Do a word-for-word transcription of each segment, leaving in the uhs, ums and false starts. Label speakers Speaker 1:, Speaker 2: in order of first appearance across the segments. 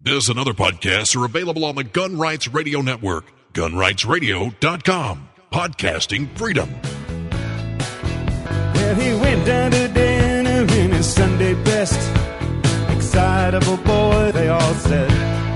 Speaker 1: This and other podcasts are available on the Gun Rights Radio Network, gun rights radio dot com. Podcasting freedom.
Speaker 2: Well, he went down to dinner in his Sunday best. Excitable boy, they all said.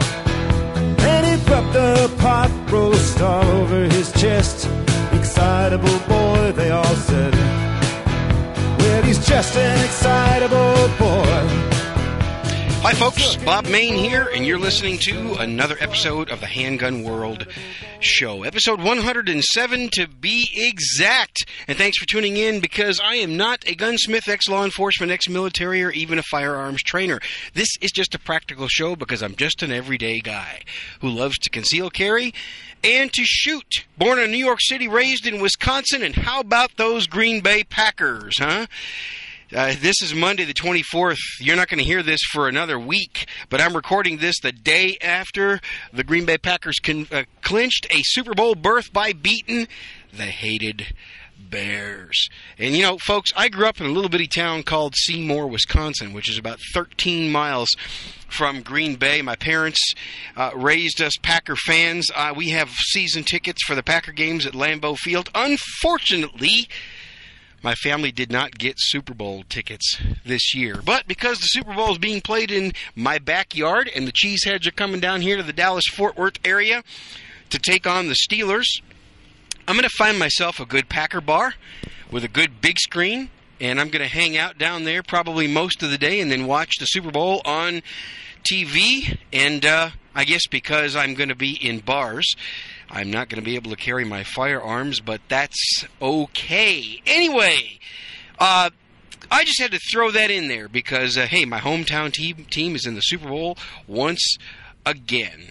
Speaker 2: And he popped the pot roast all over his chest. Excitable boy, they all said. Well, he's just an excitable boy.
Speaker 3: Hi folks, Bob Main here, and you're listening to another episode of the Handgun World Show. Episode one hundred seven to be exact. And thanks for tuning in, because I am not a gunsmith, ex-law enforcement, ex-military, or even a firearms trainer. This is just a practical show because I'm just an everyday guy who loves to conceal carry and to shoot. Born in New York City, raised in Wisconsin, and how about those Green Bay Packers, huh? Uh, this is Monday the twenty-fourth. You're not going to hear this for another week, but I'm recording this the day after the Green Bay Packers con- uh, clinched a Super Bowl berth by beating the hated Bears. And, you know, folks, I grew up in a little bitty town called Seymour, Wisconsin, which is about thirteen miles from Green Bay. My parents uh, raised us Packer fans. Uh, we have season tickets for the Packer games at Lambeau Field. Unfortunately, my family did not get Super Bowl tickets this year. But because the Super Bowl is being played in my backyard and the Cheeseheads are coming down here to the Dallas-Fort Worth area to take on the Steelers, I'm going to find myself a good Packer bar with a good big screen, and I'm going to hang out down there probably most of the day and then watch the Super Bowl on T V. And uh, I guess because I'm going to be in bars, I'm not going to be able to carry my firearms, but that's okay. Anyway, uh, I just had to throw that in there because, uh, hey, my hometown team, team is in the Super Bowl once again.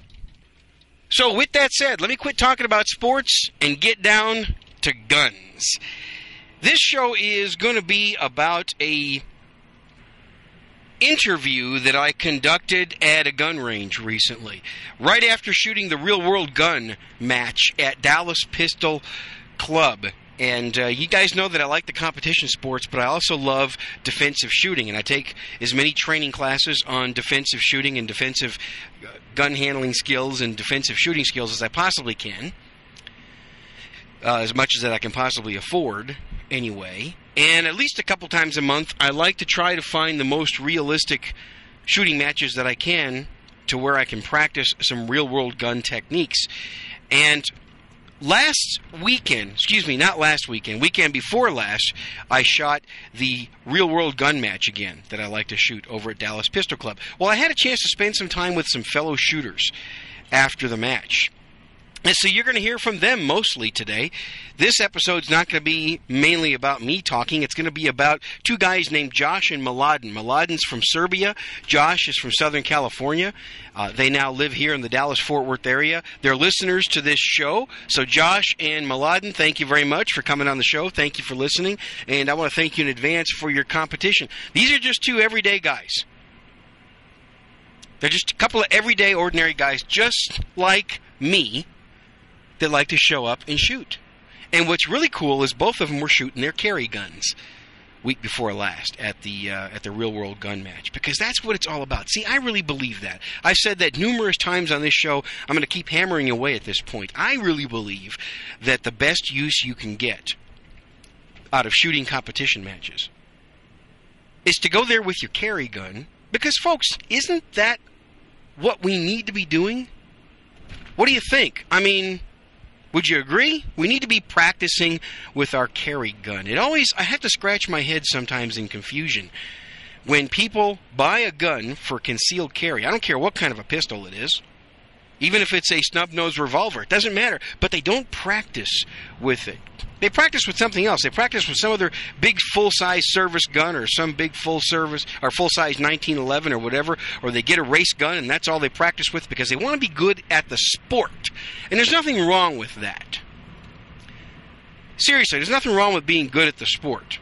Speaker 3: So with that said, let me quit talking about sports and get down to guns. This show is going to be about a interview that I conducted at a gun range recently, right after shooting the Real World Gun match at Dallas Pistol Club. And uh, you guys know that I like the competition sports, but I also love defensive shooting, and I take as many training classes on defensive shooting and defensive uh, gun handling skills and defensive shooting skills as I possibly can, uh, as much as that I can possibly afford anyway. And at least a couple times a month, I like to try to find the most realistic shooting matches that I can to where I can practice some real-world gun techniques. And last weekend, excuse me, not last weekend, weekend before last, I shot the real-world gun match again that I like to shoot over at Dallas Pistol Club. Well, I had a chance to spend some time with some fellow shooters after the match. And so you're going to hear from them mostly today. This episode's not going to be mainly about me talking. It's going to be about two guys named Josh and Mladen. Mladen's from Serbia. Josh is from Southern California. Uh, they now live here in the Dallas-Fort Worth area. They're listeners to this show. So Josh and Mladen, thank you very much for coming on the show. Thank you for listening. And I want to thank you in advance for your competition. These are just two everyday guys. They're just a couple of everyday, ordinary guys, just like me, that like to show up and shoot. And what's really cool is both of them were shooting their carry guns week before last at the uh, at the Real World Gun match, because that's what it's all about. See, I really believe that. I've said that numerous times on this show. I'm going to keep hammering away at this point. I really believe that the best use you can get out of shooting competition matches is to go there with your carry gun, because, folks, isn't that what we need to be doing? What do you think? I mean, would you agree? We need to be practicing with our carry gun. It always, I have to scratch my head sometimes in confusion when people buy a gun for concealed carry. I don't care what kind of a pistol it is. Even if it's a snub-nosed revolver, it doesn't matter. But they don't practice with it. They practice with something else. They practice with some other big full-size service gun, or some big full-service or full-size nineteen eleven or whatever, or they get a race gun and that's all they practice with because they want to be good at the sport. And there's nothing wrong with that. Seriously, there's nothing wrong with being good at the sport.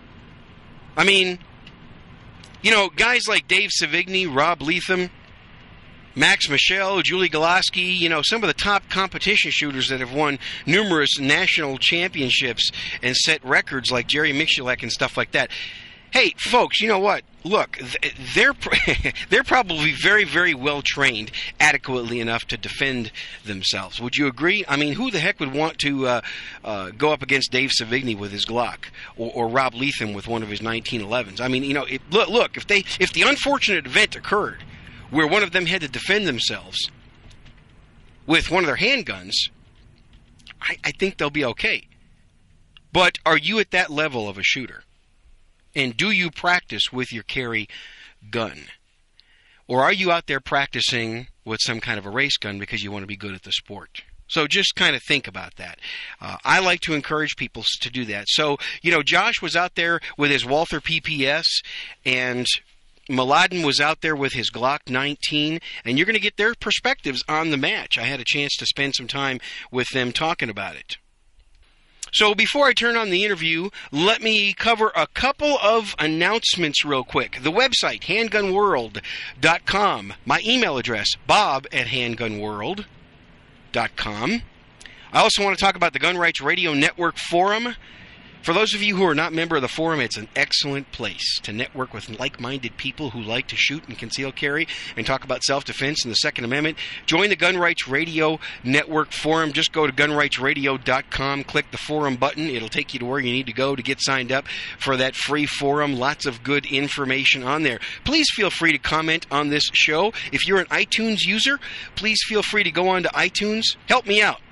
Speaker 3: I mean, you know, guys like Dave Savigny, Rob Leatham, Max Michel, Julie Golaski, you know, some of the top competition shooters that have won numerous national championships and set records like Jerry Michalek and stuff like that. Hey, folks, you know what? Look, they're they're probably very, very well trained, adequately enough to defend themselves. Would you agree? I mean, who the heck would want to uh, uh, go up against Dave Savigny with his Glock, or, or Rob Leatham with one of his nineteen elevens? I mean, you know, it, look, look, if they if the unfortunate event occurred where one of them had to defend themselves with one of their handguns, I, I think they'll be okay. But are you at that level of a shooter? And do you practice with your carry gun? Or are you out there practicing with some kind of a race gun because you want to be good at the sport? So just kind of think about that. Uh, I like to encourage people to do that. So, you know, Josh was out there with his Walther P P S, and Mladen was out there with his Glock nineteen, and you're going to get their perspectives on the match. I had a chance to spend some time with them talking about it. So before I turn on the interview, let me cover a couple of announcements real quick. The website, handgun world dot com. My email address, bob at handgun world dot com. I also want to talk about the Gun Rights Radio Network Forum. For those of you who are not member of the forum, it's an excellent place to network with like-minded people who like to shoot and conceal carry and talk about self-defense and the Second Amendment. Join the Gun Rights Radio Network Forum. Just go to gun rights radio dot com, click the forum button. It'll take you to where you need to go to get signed up for that free forum. Lots of good information on there. Please feel free to comment on this show. If you're an iTunes user, please feel free to go on to iTunes. Help me out.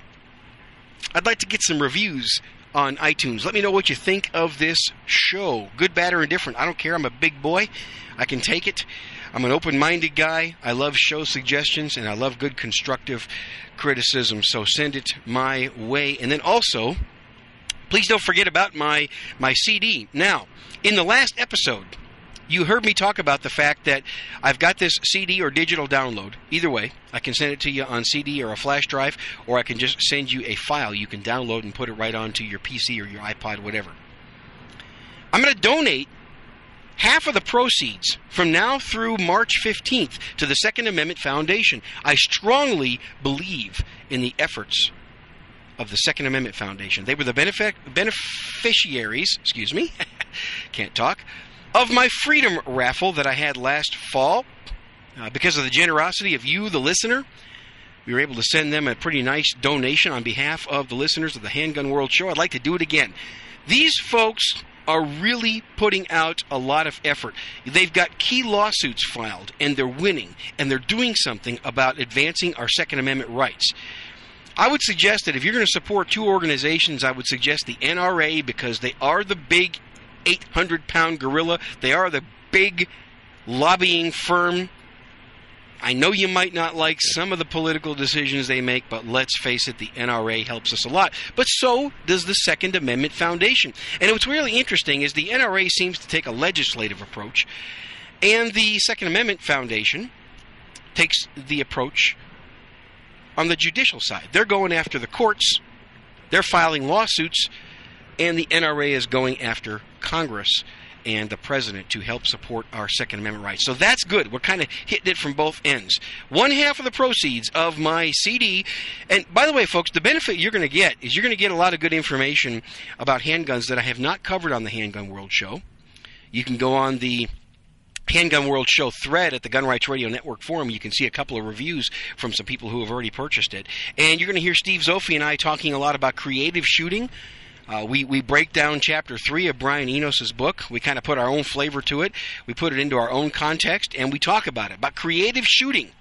Speaker 3: I'd like to get some reviews on iTunes. Let me know what you think of this show. Good, bad, or indifferent. I don't care. I'm a big boy. I can take it. I'm an open-minded guy. I love show suggestions, and I love good constructive criticism. So send it my way. And then also, please don't forget about my, my C D. Now, in the last episode, you heard me talk about the fact that I've got this C D or digital download. Either way, I can send it to you on C D or a flash drive, or I can just send you a file you can download and put it right onto your P C or your iPod, whatever. I'm going to donate half of the proceeds from now through March fifteenth to the Second Amendment Foundation. I strongly believe in the efforts of the Second Amendment Foundation. They were the benefic- beneficiaries, excuse me, can't talk, of my Freedom Raffle that I had last fall. Uh, because of the generosity of you, the listener, we were able to send them a pretty nice donation on behalf of the listeners of the Handgun World Show. I'd like to do it again. These folks are really putting out a lot of effort. They've got key lawsuits filed, and they're winning, and they're doing something about advancing our Second Amendment rights. I would suggest that if you're going to support two organizations, I would suggest the N R A, because they are the big eight hundred pound gorilla. They are the big lobbying firm. I know you might not like some of the political decisions they make, but let's face it, the N R A helps us a lot. But so does the Second Amendment Foundation. And what's really interesting is the N R A seems to take a legislative approach, and the Second Amendment Foundation takes the approach on the judicial side. They're going after the courts, they're filing lawsuits, and the N R A is going after Congress and the president to help support our Second Amendment rights. So that's good. We're kind of hitting it from both ends. One half of the proceeds of my C D, and by the way, folks, the benefit you're going to get is you're going to get a lot of good information about handguns that I have not covered on the Handgun World Show. You can go on the Handgun World Show thread at the Gun Rights Radio Network Forum. You can see a couple of reviews from some people who have already purchased it. And you're going to hear Steve Zopfi and I talking a lot about creative shooting. Uh, we, we break down Chapter three of Brian Enos's book. We kind of put our own flavor to it. We put it into our own context, and we talk about it, about creative shooting,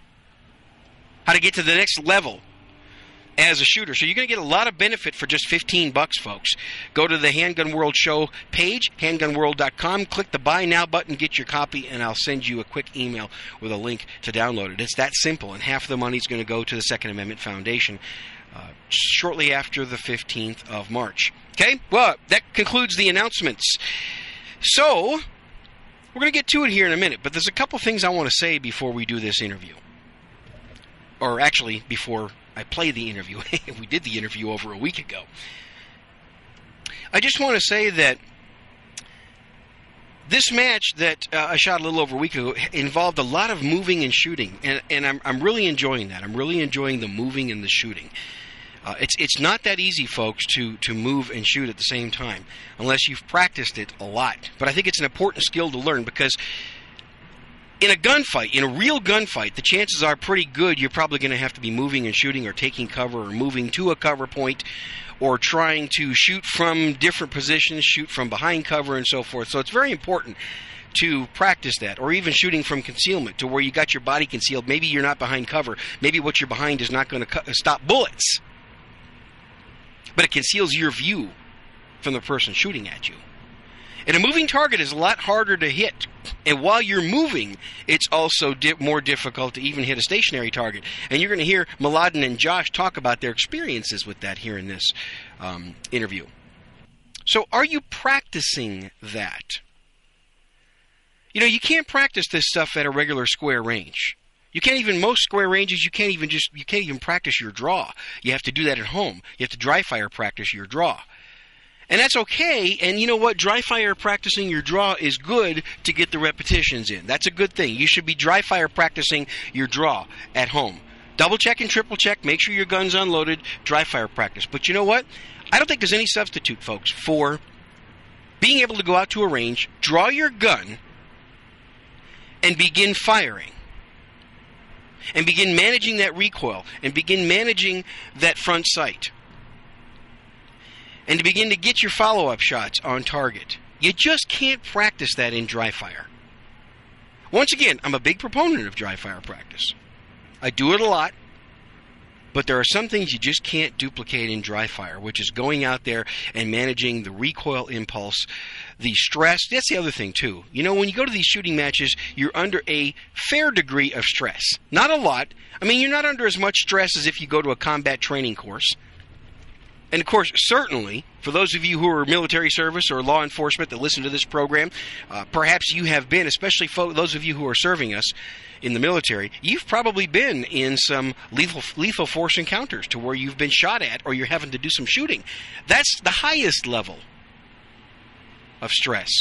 Speaker 3: how to get to the next level as a shooter. So you're going to get a lot of benefit for just fifteen bucks, folks. Go to the Handgun World Show page, handgun world dot com, click the Buy Now button, get your copy, and I'll send you a quick email with a link to download it. It's that simple, and half of the money is going to go to the Second Amendment Foundation uh, shortly after the fifteenth of March. Okay, well, that concludes the announcements. So, we're going to get to it here in a minute, but there's a couple things I want to say before we do this interview. Or actually, before I play the interview. We did the interview over a week ago. I just want to say that this match that uh, I shot a little over a week ago involved a lot of moving and shooting, and, and I'm, I'm really enjoying that. I'm really enjoying the moving and the shooting. Uh, it's it's not that easy, folks, to, to move and shoot at the same time, unless you've practiced it a lot. But I think it's an important skill to learn, because in a gunfight, in a real gunfight, the chances are pretty good you're probably going to have to be moving and shooting, or taking cover, or moving to a cover point, or trying to shoot from different positions, shoot from behind cover, and so forth. So it's very important to practice that, or even shooting from concealment, to where you got your body concealed. Maybe you're not behind cover. Maybe what you're behind is not going to cu- stop bullets, but it conceals your view from the person shooting at you. And a moving target is a lot harder to hit. And while you're moving, it's also di- more difficult to even hit a stationary target. And you're going to hear Mladen and Josh talk about their experiences with that here in this um, interview. So are you practicing that? You know, you can't practice this stuff at a regular square range. You can't even, most square ranges, you can't even just, you can't even practice your draw. You have to do that at home. You have to dry fire practice your draw. And that's okay, and you know what? Dry fire practicing your draw is good to get the repetitions in. That's a good thing. You should be dry fire practicing your draw at home. Double check and triple check, make sure your gun's unloaded, dry fire practice. But you know what? I don't think there's any substitute, folks, for being able to go out to a range, draw your gun, and begin firing. And begin managing that recoil, and begin managing that front sight. And to begin to get your follow-up shots on target. You just can't practice that in dry fire. Once again, I'm a big proponent of dry fire practice. I do it a lot, but there are some things you just can't duplicate in dry fire, which is going out there and managing the recoil impulse, the stress. That's the other thing, too. You know, when you go to these shooting matches, you're under a fair degree of stress. Not a lot. I mean, you're not under as much stress as if you go to a combat training course. And, of course, certainly, for those of you who are military service or law enforcement that listen to this program, uh, perhaps you have been, especially fo- those of you who are serving us in the military, you've probably been in some lethal, lethal force encounters to where you've been shot at or you're having to do some shooting. That's the highest level of stress.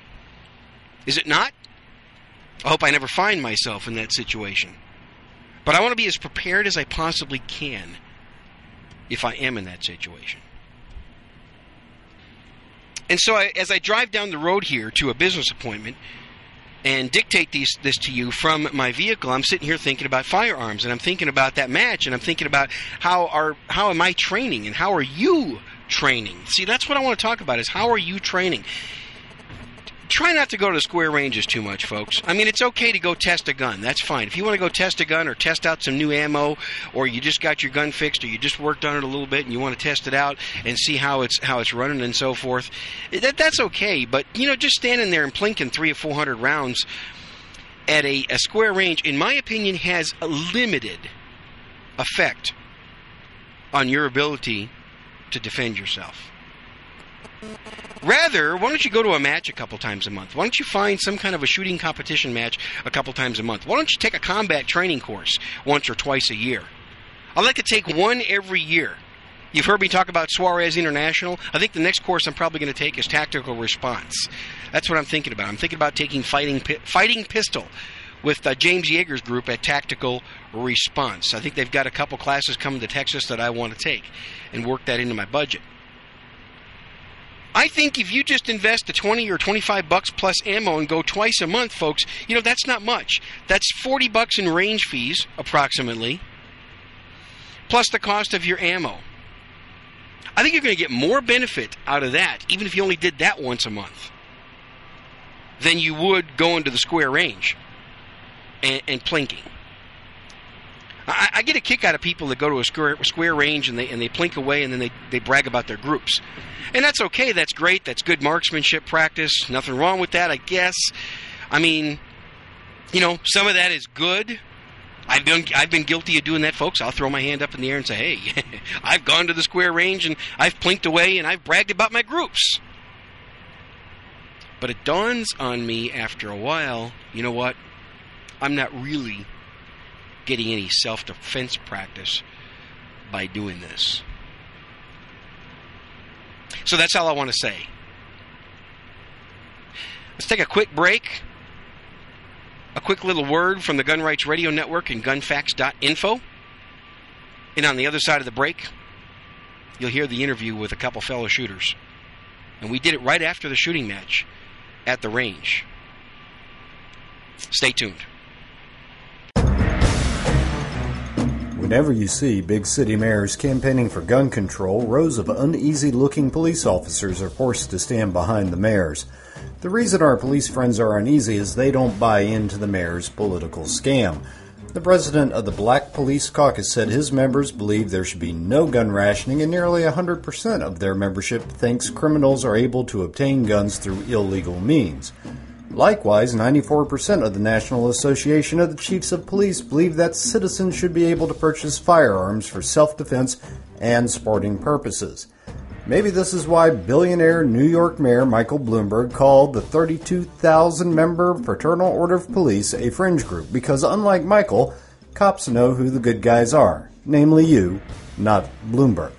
Speaker 3: Is it not? I hope I never find myself in that situation. But I want to be as prepared as I possibly can if I am in that situation. And so I, as I drive down the road here to a business appointment and dictate these, this to you from my vehicle, I'm sitting here thinking about firearms, and I'm thinking about that match, and I'm thinking about how are how am I training, and how are you training? See, that's what I want to talk about, is how are you training? Try not to go to square ranges too much, folks. I mean, it's okay to go test a gun. That's fine. If you want to go test a gun or test out some new ammo, or you just got your gun fixed, or you just worked on it a little bit and you want to test it out and see how it's how it's running and so forth, that, that's okay. But, you know, just standing there and plinking three or four hundred rounds at a, a square range, in my opinion, has a limited effect on your ability to defend yourself. Rather, why don't you go to a match a couple times a month? Why don't you find some kind of a shooting competition match a couple times a month? Why don't you take a combat training course once or twice a year? I'd like to take one every year. You've heard me talk about Suarez International. I think the next course I'm probably going to take is Tactical Response. That's what I'm thinking about. I'm thinking about taking Fighting Fighting Pistol with uh, James Yeager's group at Tactical Response. I think they've got a couple classes coming to Texas that I want to take and work that into my budget. I think if you just invest the twenty or twenty-five bucks plus ammo and go twice a month, folks, you know, that's not much. That's forty bucks in range fees, approximately, plus the cost of your ammo. I think you're going to get more benefit out of that, even if you only did that once a month, than you would going to the square range and, and plinking. I, I get a kick out of people that go to a square, square range and they and they plink away and then they, they brag about their groups. And that's okay. That's great. That's good marksmanship practice. Nothing wrong with that, I guess. I mean, you know, some of that is good. I've been I've been guilty of doing that, folks. I'll throw my hand up in the air and say, hey, I've gone to the square range and I've plinked away and I've bragged about my groups. But it dawns on me after a while, you know what? I'm not really getting any self-defense practice by doing this. So that's all I want to say. Let's take a quick break. A quick little word from the Gun Rights Radio Network and gun facts dot info. And on the other side of the break, you'll hear the interview with a couple fellow shooters. And we did it right after the shooting match at the range. Stay tuned.
Speaker 4: Whenever you see big city mayors campaigning for gun control, rows of uneasy-looking police officers are forced to stand behind the mayors. The reason our police friends are uneasy is they don't buy into the mayor's political scam. The president of the Black Police Caucus said his members believe there should be no gun rationing, and nearly one hundred percent of their membership thinks criminals are able to obtain guns through illegal means. Likewise, ninety-four percent of the National Association of the Chiefs of Police believe that citizens should be able to purchase firearms for self-defense and sporting purposes. Maybe this is why billionaire New York Mayor Michael Bloomberg called the thirty-two thousand member Fraternal Order of Police a fringe group, because unlike Michael, cops know who the good guys are, namely you, not Bloomberg.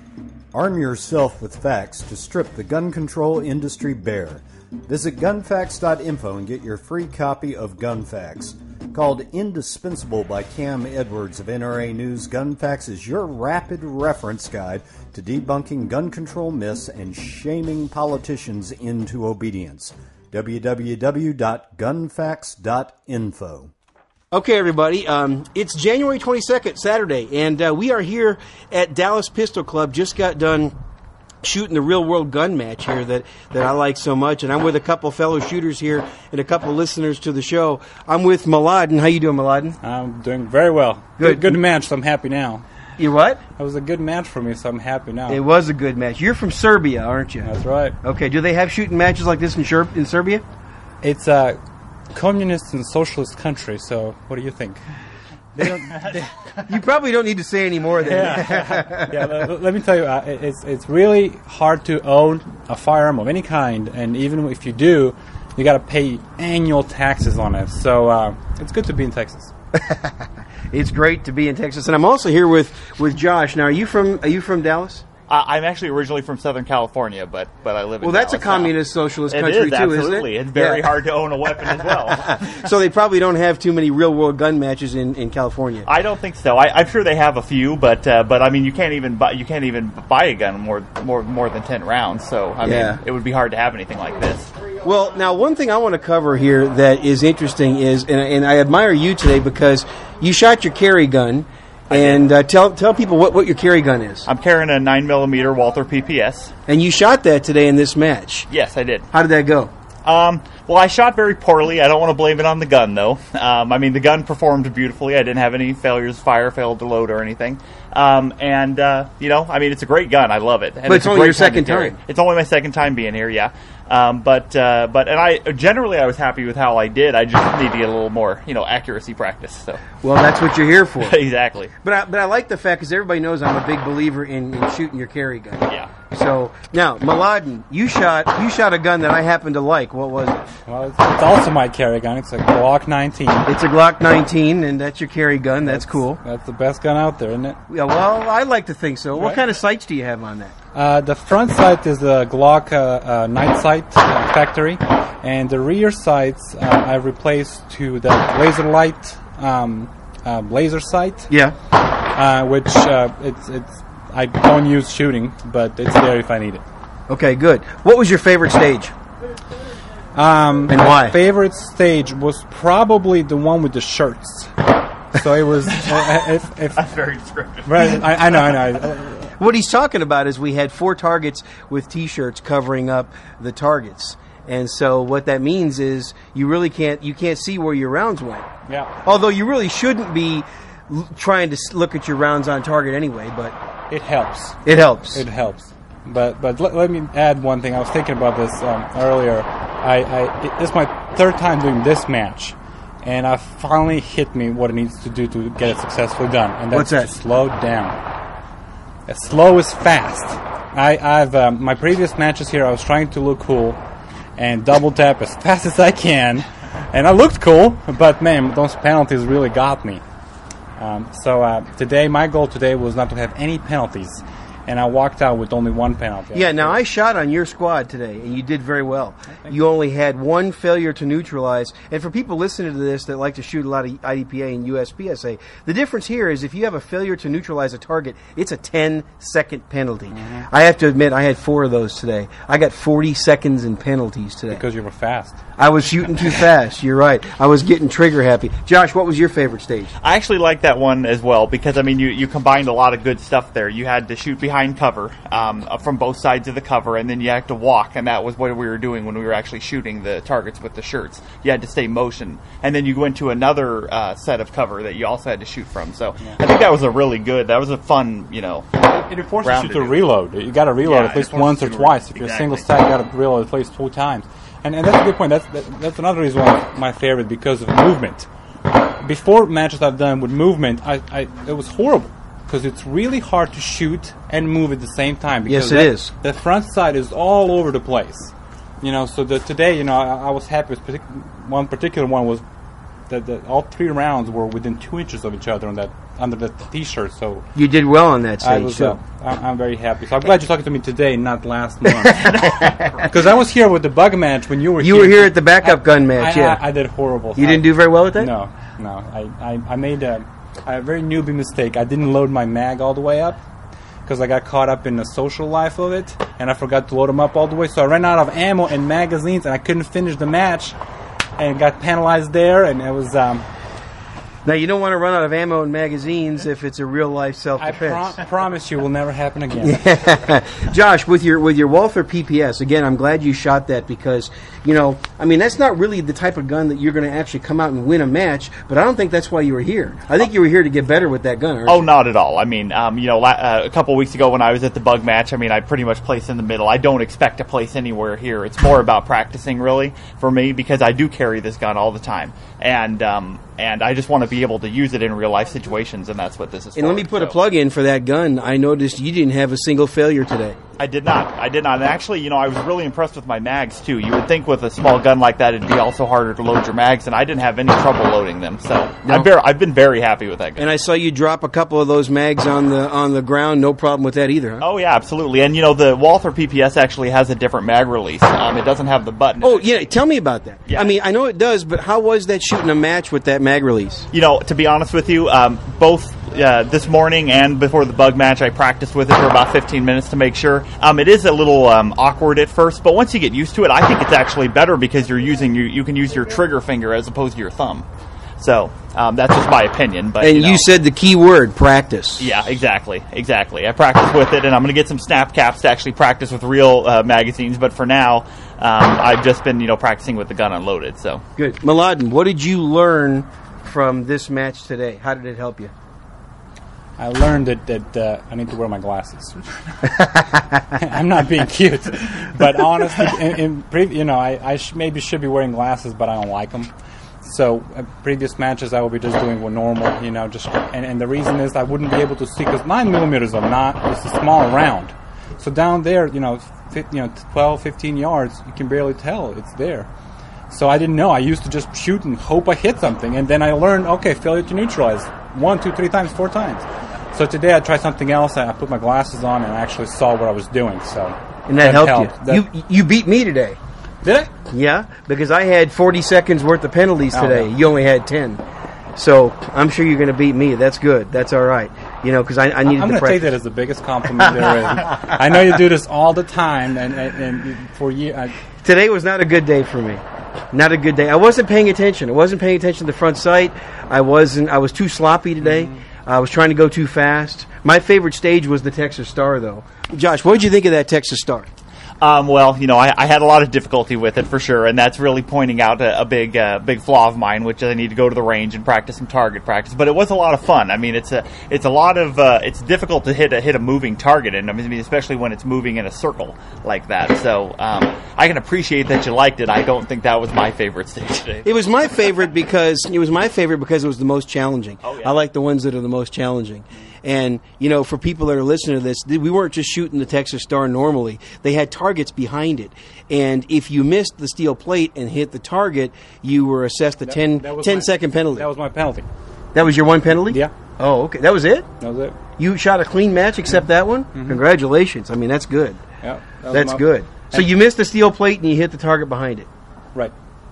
Speaker 4: Arm yourself with facts to strip the gun control industry bare. Visit gun facts dot info and get your free copy of Gun Facts. Called indispensable by Cam Edwards of N R A News, Gun Facts is your rapid reference guide to debunking gun control myths and shaming politicians into obedience. w w w dot gun facts dot info.
Speaker 3: Okay, everybody, um, it's January twenty-second, Saturday, and uh, we are here at Dallas Pistol Club. Just got done shooting the real-world gun match here that, that I like so much, and I'm with a couple fellow shooters here and a couple listeners to the show. I'm with Mladen. How you doing, Mladen?
Speaker 5: I'm doing very well.
Speaker 3: Good.
Speaker 5: Good, good match, so I'm happy now.
Speaker 3: You what?
Speaker 5: It was a good match for me, so I'm happy now.
Speaker 3: It was a good match. You're from Serbia, aren't you?
Speaker 5: That's right.
Speaker 3: Okay, do they have shooting matches like this in, Sher- in Serbia?
Speaker 5: It's a communist and socialist country, so what do you think? They don't, they,
Speaker 3: you probably don't need to say any more than
Speaker 5: yeah. yeah, let, let me tell you, uh, it's it's really hard to own a firearm of any kind, and even if you do, you got to pay annual taxes on it. So uh, it's good to be in Texas.
Speaker 3: It's great to be in Texas, and I'm also here with, with Josh. Now, are you from are you from Dallas?
Speaker 6: Uh, I'm actually originally from Southern California, but but I live in
Speaker 3: Well, that's
Speaker 6: Dallas
Speaker 3: a communist
Speaker 6: now.
Speaker 3: socialist
Speaker 6: It
Speaker 3: country
Speaker 6: is,
Speaker 3: too,
Speaker 6: absolutely.
Speaker 3: isn't it?
Speaker 6: It's very
Speaker 3: Yeah.
Speaker 6: hard to own a weapon as well.
Speaker 3: So they probably don't have too many real-world gun matches in, in California.
Speaker 6: I don't think so. I, I'm sure they have a few, but uh, but I mean, you can't even buy you can't even buy a gun more more more than ten rounds. So I
Speaker 3: Yeah.
Speaker 6: mean, it would be hard to have anything like this.
Speaker 3: Well, now, one thing I want to cover here that is interesting is, and, and I admire you today because you shot your carry gun. And uh, tell tell people what, what your carry gun is.
Speaker 6: I'm carrying a nine millimeter Walther P P S.
Speaker 3: And you shot that today in this match.
Speaker 6: Yes, I did.
Speaker 3: How did that go?
Speaker 6: Um, well, I shot very poorly. I don't want to blame it on the gun, though. Um, I mean, the gun performed beautifully. I didn't have any failures, fire failed to load or anything. Um, and, uh, you know, I mean, it's a great gun. I love it. And
Speaker 3: But it's
Speaker 6: a
Speaker 3: only
Speaker 6: great
Speaker 3: your second
Speaker 6: to carry.
Speaker 3: time.
Speaker 6: It's only my second time being here, yeah. Um, but, uh, but, and I, generally I was happy with how I did. I just need to get a little more, you know, accuracy practice, so.
Speaker 3: Well, that's what you're here for.
Speaker 6: Exactly.
Speaker 3: But I, but I like the fact, because everybody knows I'm a big believer in, in shooting your carry gun.
Speaker 6: Yeah.
Speaker 3: So, now, Mladen, you shot you shot a gun that I happen to like. What was it?
Speaker 5: Well, it's, it's also my carry gun. It's a Glock nineteen.
Speaker 3: It's a Glock nineteen, and that's your carry gun. That's, that's cool.
Speaker 5: That's the best gun out there, isn't it?
Speaker 3: Yeah, well, I like to think so. What
Speaker 5: Right.
Speaker 3: kind of sights do you have on that?
Speaker 5: Uh, the front sight is a Glock uh, uh, night sight uh, factory, and the rear sights uh, I replaced to the laser light um, uh, laser sight.
Speaker 3: Yeah.
Speaker 5: Uh, which uh, it's it's I don't use shooting, but it's there if I need it.
Speaker 3: Okay, good. What was your favorite stage?
Speaker 5: Um,
Speaker 3: And
Speaker 5: my
Speaker 3: why?
Speaker 5: favorite stage was probably the one with the shirts. So it was. uh, if, if,
Speaker 6: That's very descriptive.
Speaker 5: right, I, I know, I know. Uh,
Speaker 3: What he's talking about is we had four targets with T-shirts covering up the targets. And so what that means is you really can't you can't see where your rounds went.
Speaker 5: yeah.
Speaker 3: Although you really shouldn't be l- trying to s- look at your rounds on target anyway, but
Speaker 5: It helps.
Speaker 3: it helps.
Speaker 5: It helps. But but let, let me add one thing. I was thinking about this um, earlier. I, I it, this is my third time doing this match, and I finally hit me what it needs to do to get it successfully done. And that's
Speaker 3: What's that?
Speaker 5: to slow down. As slow is fast. I, I've um, my previous matches here. I was trying to look cool and double tap as fast as I can, and I looked cool. But man, those penalties really got me. Um, so uh, today, my goal today was not to have any penalties. and I walked out with only one penalty.
Speaker 7: Yeah, now I shot on your squad today, and you did very well. You only had one failure to neutralize. And for people listening to this that like to shoot a lot of I D P A and U S P S A, the difference here is if you have a failure to neutralize a target, it's a ten-second penalty. Mm-hmm. I have to admit, I had four of those today. I got forty seconds in penalties today.
Speaker 5: Because you were fast.
Speaker 7: I was shooting too fast. You're right. I was getting trigger happy. Josh, what was your favorite stage?
Speaker 6: I actually like that one as well because, I mean, you, you combined a lot of good stuff there. You had to shoot behind cover um, from both sides of the cover, and then you had to walk, and that was what we were doing when we were actually shooting the targets with the shirts. You had to stay motion. And then you went to another uh, set of cover that you also had to shoot from. So yeah. I think that was a really good, that was a fun, you know,
Speaker 5: It, it forces you to, to reload. You got to reload yeah, at least once or twice. If you're exactly. a single stack, you got to reload at least two times. And, and that's a good point. That's that, that's another reason why my favorite, because of movement. Before matches I've done with movement, I, I it was horrible because it's really hard to shoot and move at the same time.
Speaker 7: Yes, it
Speaker 5: that,
Speaker 7: is.
Speaker 5: The front side is all over the place. You know, so the, today, you know, I, I was happy with partic- one particular one was that, that all three rounds were within two inches of each other on that under the T-shirt. So
Speaker 7: you did well on that stage.
Speaker 5: I was,
Speaker 7: too.
Speaker 5: Uh, I'm very happy. So I'm glad you're talking to me today, not last month. Because I was here with the bug match when you were.
Speaker 7: You
Speaker 5: here.
Speaker 7: were here at the backup
Speaker 5: I,
Speaker 7: gun match.
Speaker 5: I,
Speaker 7: yeah,
Speaker 5: I, I did horrible.
Speaker 7: You
Speaker 5: I,
Speaker 7: didn't do very well with that.
Speaker 5: No, no. I, I, I made a, a very newbie mistake. I didn't load my mag all the way up because I got caught up in the social life of it, and I forgot to load them up all the way. So I ran out of ammo and magazines, and I couldn't finish the match, and got penalized there. And it was. Um,
Speaker 7: Now, you don't want to run out of ammo and magazines if it's a real-life self-defense.
Speaker 5: I pro- promise you will never happen again.
Speaker 7: Yeah. Josh, with your with your Walther P P S, again, I'm glad you shot that because, you know, I mean, that's not really the type of gun that you're going to actually come out and win a match, but I don't think that's why you were here. I think you were here to get better with that gun, aren't
Speaker 6: Oh,
Speaker 7: you?
Speaker 6: not at all. I mean, um, you know, la- uh, a couple weeks ago when I was at the bug match, I mean, I pretty much placed in the middle. I don't expect to place anywhere here. It's more about practicing, really, for me, because I do carry this gun all the time. And, um, and I just want to be able to use it in real-life situations, and that's what this is for.
Speaker 7: And let me put
Speaker 6: so.
Speaker 7: a plug in for that gun. I noticed you didn't have a single failure today.
Speaker 6: I did not. I did not. And actually, you know, I was really impressed with my mags, too. You would think with a small gun like that, it'd be also harder to load your mags, and I didn't have any trouble loading them. So
Speaker 7: no.
Speaker 6: I've, been, I've been very happy with that gun.
Speaker 7: And I saw you drop a couple of those mags on the on the ground. No problem with that either, huh?
Speaker 6: Oh, yeah, absolutely. And, you know, the Walther P P S actually has a different mag release. Um, it doesn't have the button.
Speaker 7: Oh, yeah. Tell me about that.
Speaker 6: Yeah.
Speaker 7: I mean, I know it does, but how was that shooting a match with that mag release?
Speaker 6: You know, to be honest with you, um, both uh, this morning and before the bug match, I practiced with it for about fifteen minutes to make sure. Um, it is a little um, awkward at first, but once you get used to it, I think it's actually better because you're using you, you can use your trigger finger as opposed to your thumb. So um, that's just my opinion. But
Speaker 7: and
Speaker 6: you, know,
Speaker 7: you said the key word, practice.
Speaker 6: Yeah, exactly, exactly. I practice with it, and I'm going to get some snap caps to actually practice with real uh, magazines. But for now, um, I've just been you know practicing with the gun unloaded. So
Speaker 7: good. Mladen, what did you learn from this match today? How did it help you?
Speaker 5: I learned that, that uh, I need to wear my glasses. I'm not being cute, but honestly, in, in pre- you know, I, I sh- maybe should be wearing glasses, but I don't like them. So uh, previous matches, I will be just doing what normal, you know, just and, and the reason is I wouldn't be able to see because nine millimeters are not it's a small round. So down there, you know, fi- you know, twelve, fifteen yards, you can barely tell it's there. So I didn't know. I used to just shoot and hope I hit something, and then I learned, okay, failure to neutralize one, two, three times, four times. So today I tried something else. I put my glasses on and I actually saw what I was doing. So
Speaker 7: and that, that helped,
Speaker 5: helped.
Speaker 7: you. That, you you beat me today.
Speaker 5: Did I?
Speaker 7: Yeah, because I had forty seconds worth of penalties today.
Speaker 5: Oh, no.
Speaker 7: You only had ten. So I'm sure you're going to beat me. That's good. That's all right. You know, because I, I needed
Speaker 5: I'm
Speaker 7: to
Speaker 5: going to take that as the biggest compliment there is. I know you do this all the time, and and, and for years. I,
Speaker 7: Today was not a good day for me. Not a good day. I wasn't paying attention. I wasn't paying attention to the front sight. I wasn't. I was too sloppy today. Mm-hmm. I was trying to go too fast. My favorite stage was the Texas Star, though. Josh, what did you think of that Texas Star?
Speaker 6: Um, well, you know, I, I had a lot of difficulty with it for sure, and that's really pointing out a, a big, uh, big flaw of mine, which I need to go to the range and practice some target practice. But it was a lot of fun. I mean, it's a, it's a lot of, uh, it's difficult to hit a hit a moving target, and I mean, especially when it's moving in a circle like that. So um, I can appreciate that you liked it. I don't think that was my favorite stage today.
Speaker 7: It was my favorite because it was my favorite because it was the most challenging.
Speaker 6: Oh, yeah.
Speaker 7: I like the ones that are the most challenging. And, you know, for people that are listening to this, we weren't just shooting the Texas Star normally. They had targets behind it. And if you missed the steel plate and hit the target, you were assessed a
Speaker 5: that,
Speaker 7: ten,
Speaker 5: that
Speaker 7: ten
Speaker 5: my,
Speaker 7: second penalty.
Speaker 5: That was my penalty.
Speaker 7: That was your one penalty?
Speaker 5: Yeah.
Speaker 7: Oh, okay. That was it?
Speaker 5: That was it.
Speaker 7: You shot a clean match except that one? Mm-hmm. Congratulations. I mean, that's good.
Speaker 5: Yeah, that
Speaker 7: that's good. So you missed the steel plate and you hit the target behind it.
Speaker 5: Right.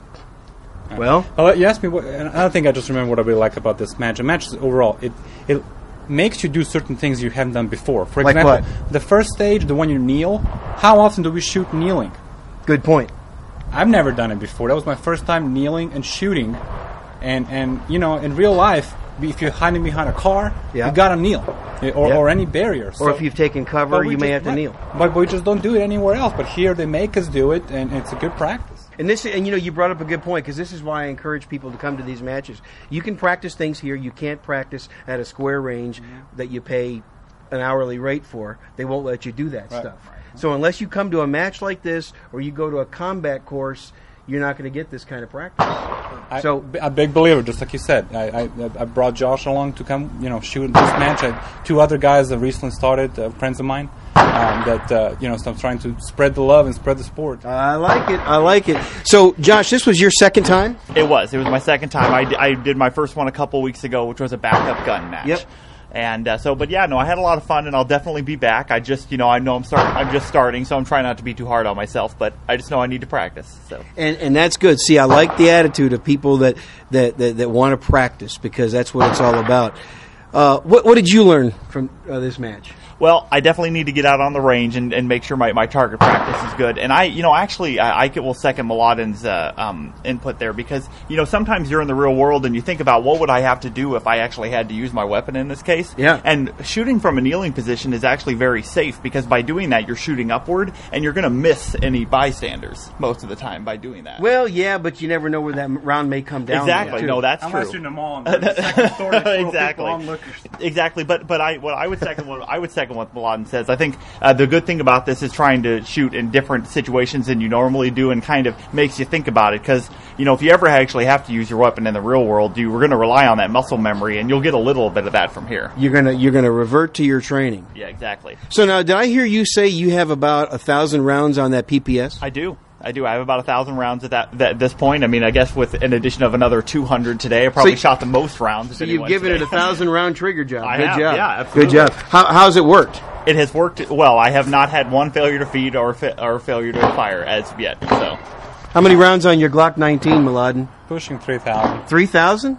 Speaker 7: Well,
Speaker 5: well, you asked me, what, and I think I just remember what I really like about this match. The match is overall, it it makes you do certain things you haven't done before. For
Speaker 7: like
Speaker 5: example,
Speaker 7: what?
Speaker 5: The first stage, the one you kneel, how often do we shoot kneeling?
Speaker 7: Good point.
Speaker 5: I've never done it before. That was my first time kneeling and shooting. And, and you know, in real life, if you're hiding behind a car,
Speaker 7: yeah.
Speaker 5: you gotta kneel. Or,
Speaker 7: yeah.
Speaker 5: or any barrier.
Speaker 7: Or
Speaker 5: so,
Speaker 7: if you've taken cover, you may
Speaker 5: just,
Speaker 7: have to
Speaker 5: right.
Speaker 7: kneel.
Speaker 5: But we just don't do it anywhere else. But here they make us do it, and it's a good practice.
Speaker 7: And this, and you know, you brought up a good point, because this is why I encourage people to come to these matches. You can practice things here you can't practice at a square range mm-hmm. that you pay an hourly rate for. They won't let you do that
Speaker 5: right.
Speaker 7: stuff. Right. So unless you come to a match like this, or you go to a combat course, you're not going to get this kind of practice.
Speaker 5: I,
Speaker 7: so
Speaker 5: a big believer, just like you said. I, I, I brought Josh along to come, you know, shoot this match. I, two other guys that recently started, uh, friends of mine. Um, that uh, you know, so I'm trying to spread the love and spread the sport.
Speaker 7: I like it. I like it. So, Josh, this was your second time?
Speaker 6: It was. It was my second time. I, d- I did my first one a couple weeks ago, which was a backup gun match.
Speaker 7: Yep.
Speaker 6: And uh, so, but yeah, no, I had a lot of fun, and I'll definitely be back. I just, you know, I know I'm start, I'm just starting, so I'm trying not to be too hard on myself. But I just know I need to practice. So.
Speaker 7: And and that's good. See, I like the attitude of people that that that, that want to practice, because that's what it's all about. Uh, what what did you learn from uh, this match?
Speaker 6: Well, I definitely need to get out on the range and, and make sure my, my target practice is good. And I, you know, actually, I, I will second Mladen's uh, um, input there, because, you know, sometimes you're in the real world and you think about what would I have to do if I actually had to use my weapon in this case.
Speaker 7: Yeah.
Speaker 6: And shooting from a kneeling position is actually very safe, because by doing that, you're shooting upward and you're going to miss any bystanders most of the time by doing that.
Speaker 7: Well, yeah, but you never know where that round may come down.
Speaker 6: Exactly.
Speaker 7: Too.
Speaker 6: No, that's
Speaker 5: I'm
Speaker 6: true.
Speaker 5: not shooting them all. The second story,
Speaker 6: exactly. Exactly. But but I what I would second what I would second what Mladen says. I think uh, the good thing about this is trying to shoot in different situations than you normally do, and kind of makes you think about it, because, you know, if you ever actually have to use your weapon in the real world, you are going to rely on that muscle memory, and you'll get a little bit of that from here.
Speaker 7: You're gonna you're gonna revert to your training.
Speaker 6: Yeah, exactly.
Speaker 7: So now, did I hear you say you have about a thousand rounds on that P P S?
Speaker 6: I do. I do. I have about a thousand rounds at that, that at this point. I mean, I guess with an addition of another two hundred today, I probably so shot the most rounds.
Speaker 7: So you've given
Speaker 6: today.
Speaker 7: it a thousand round trigger job.
Speaker 6: I
Speaker 7: Good
Speaker 6: have,
Speaker 7: job.
Speaker 6: Yeah, absolutely.
Speaker 7: Good job. How, how's it worked?
Speaker 6: It has worked well. I have not had one failure to feed or fa- or failure to fire as of yet. So,
Speaker 7: how many rounds on your Glock nineteen, Mladen?
Speaker 5: Pushing three thousand.
Speaker 7: Three thousand?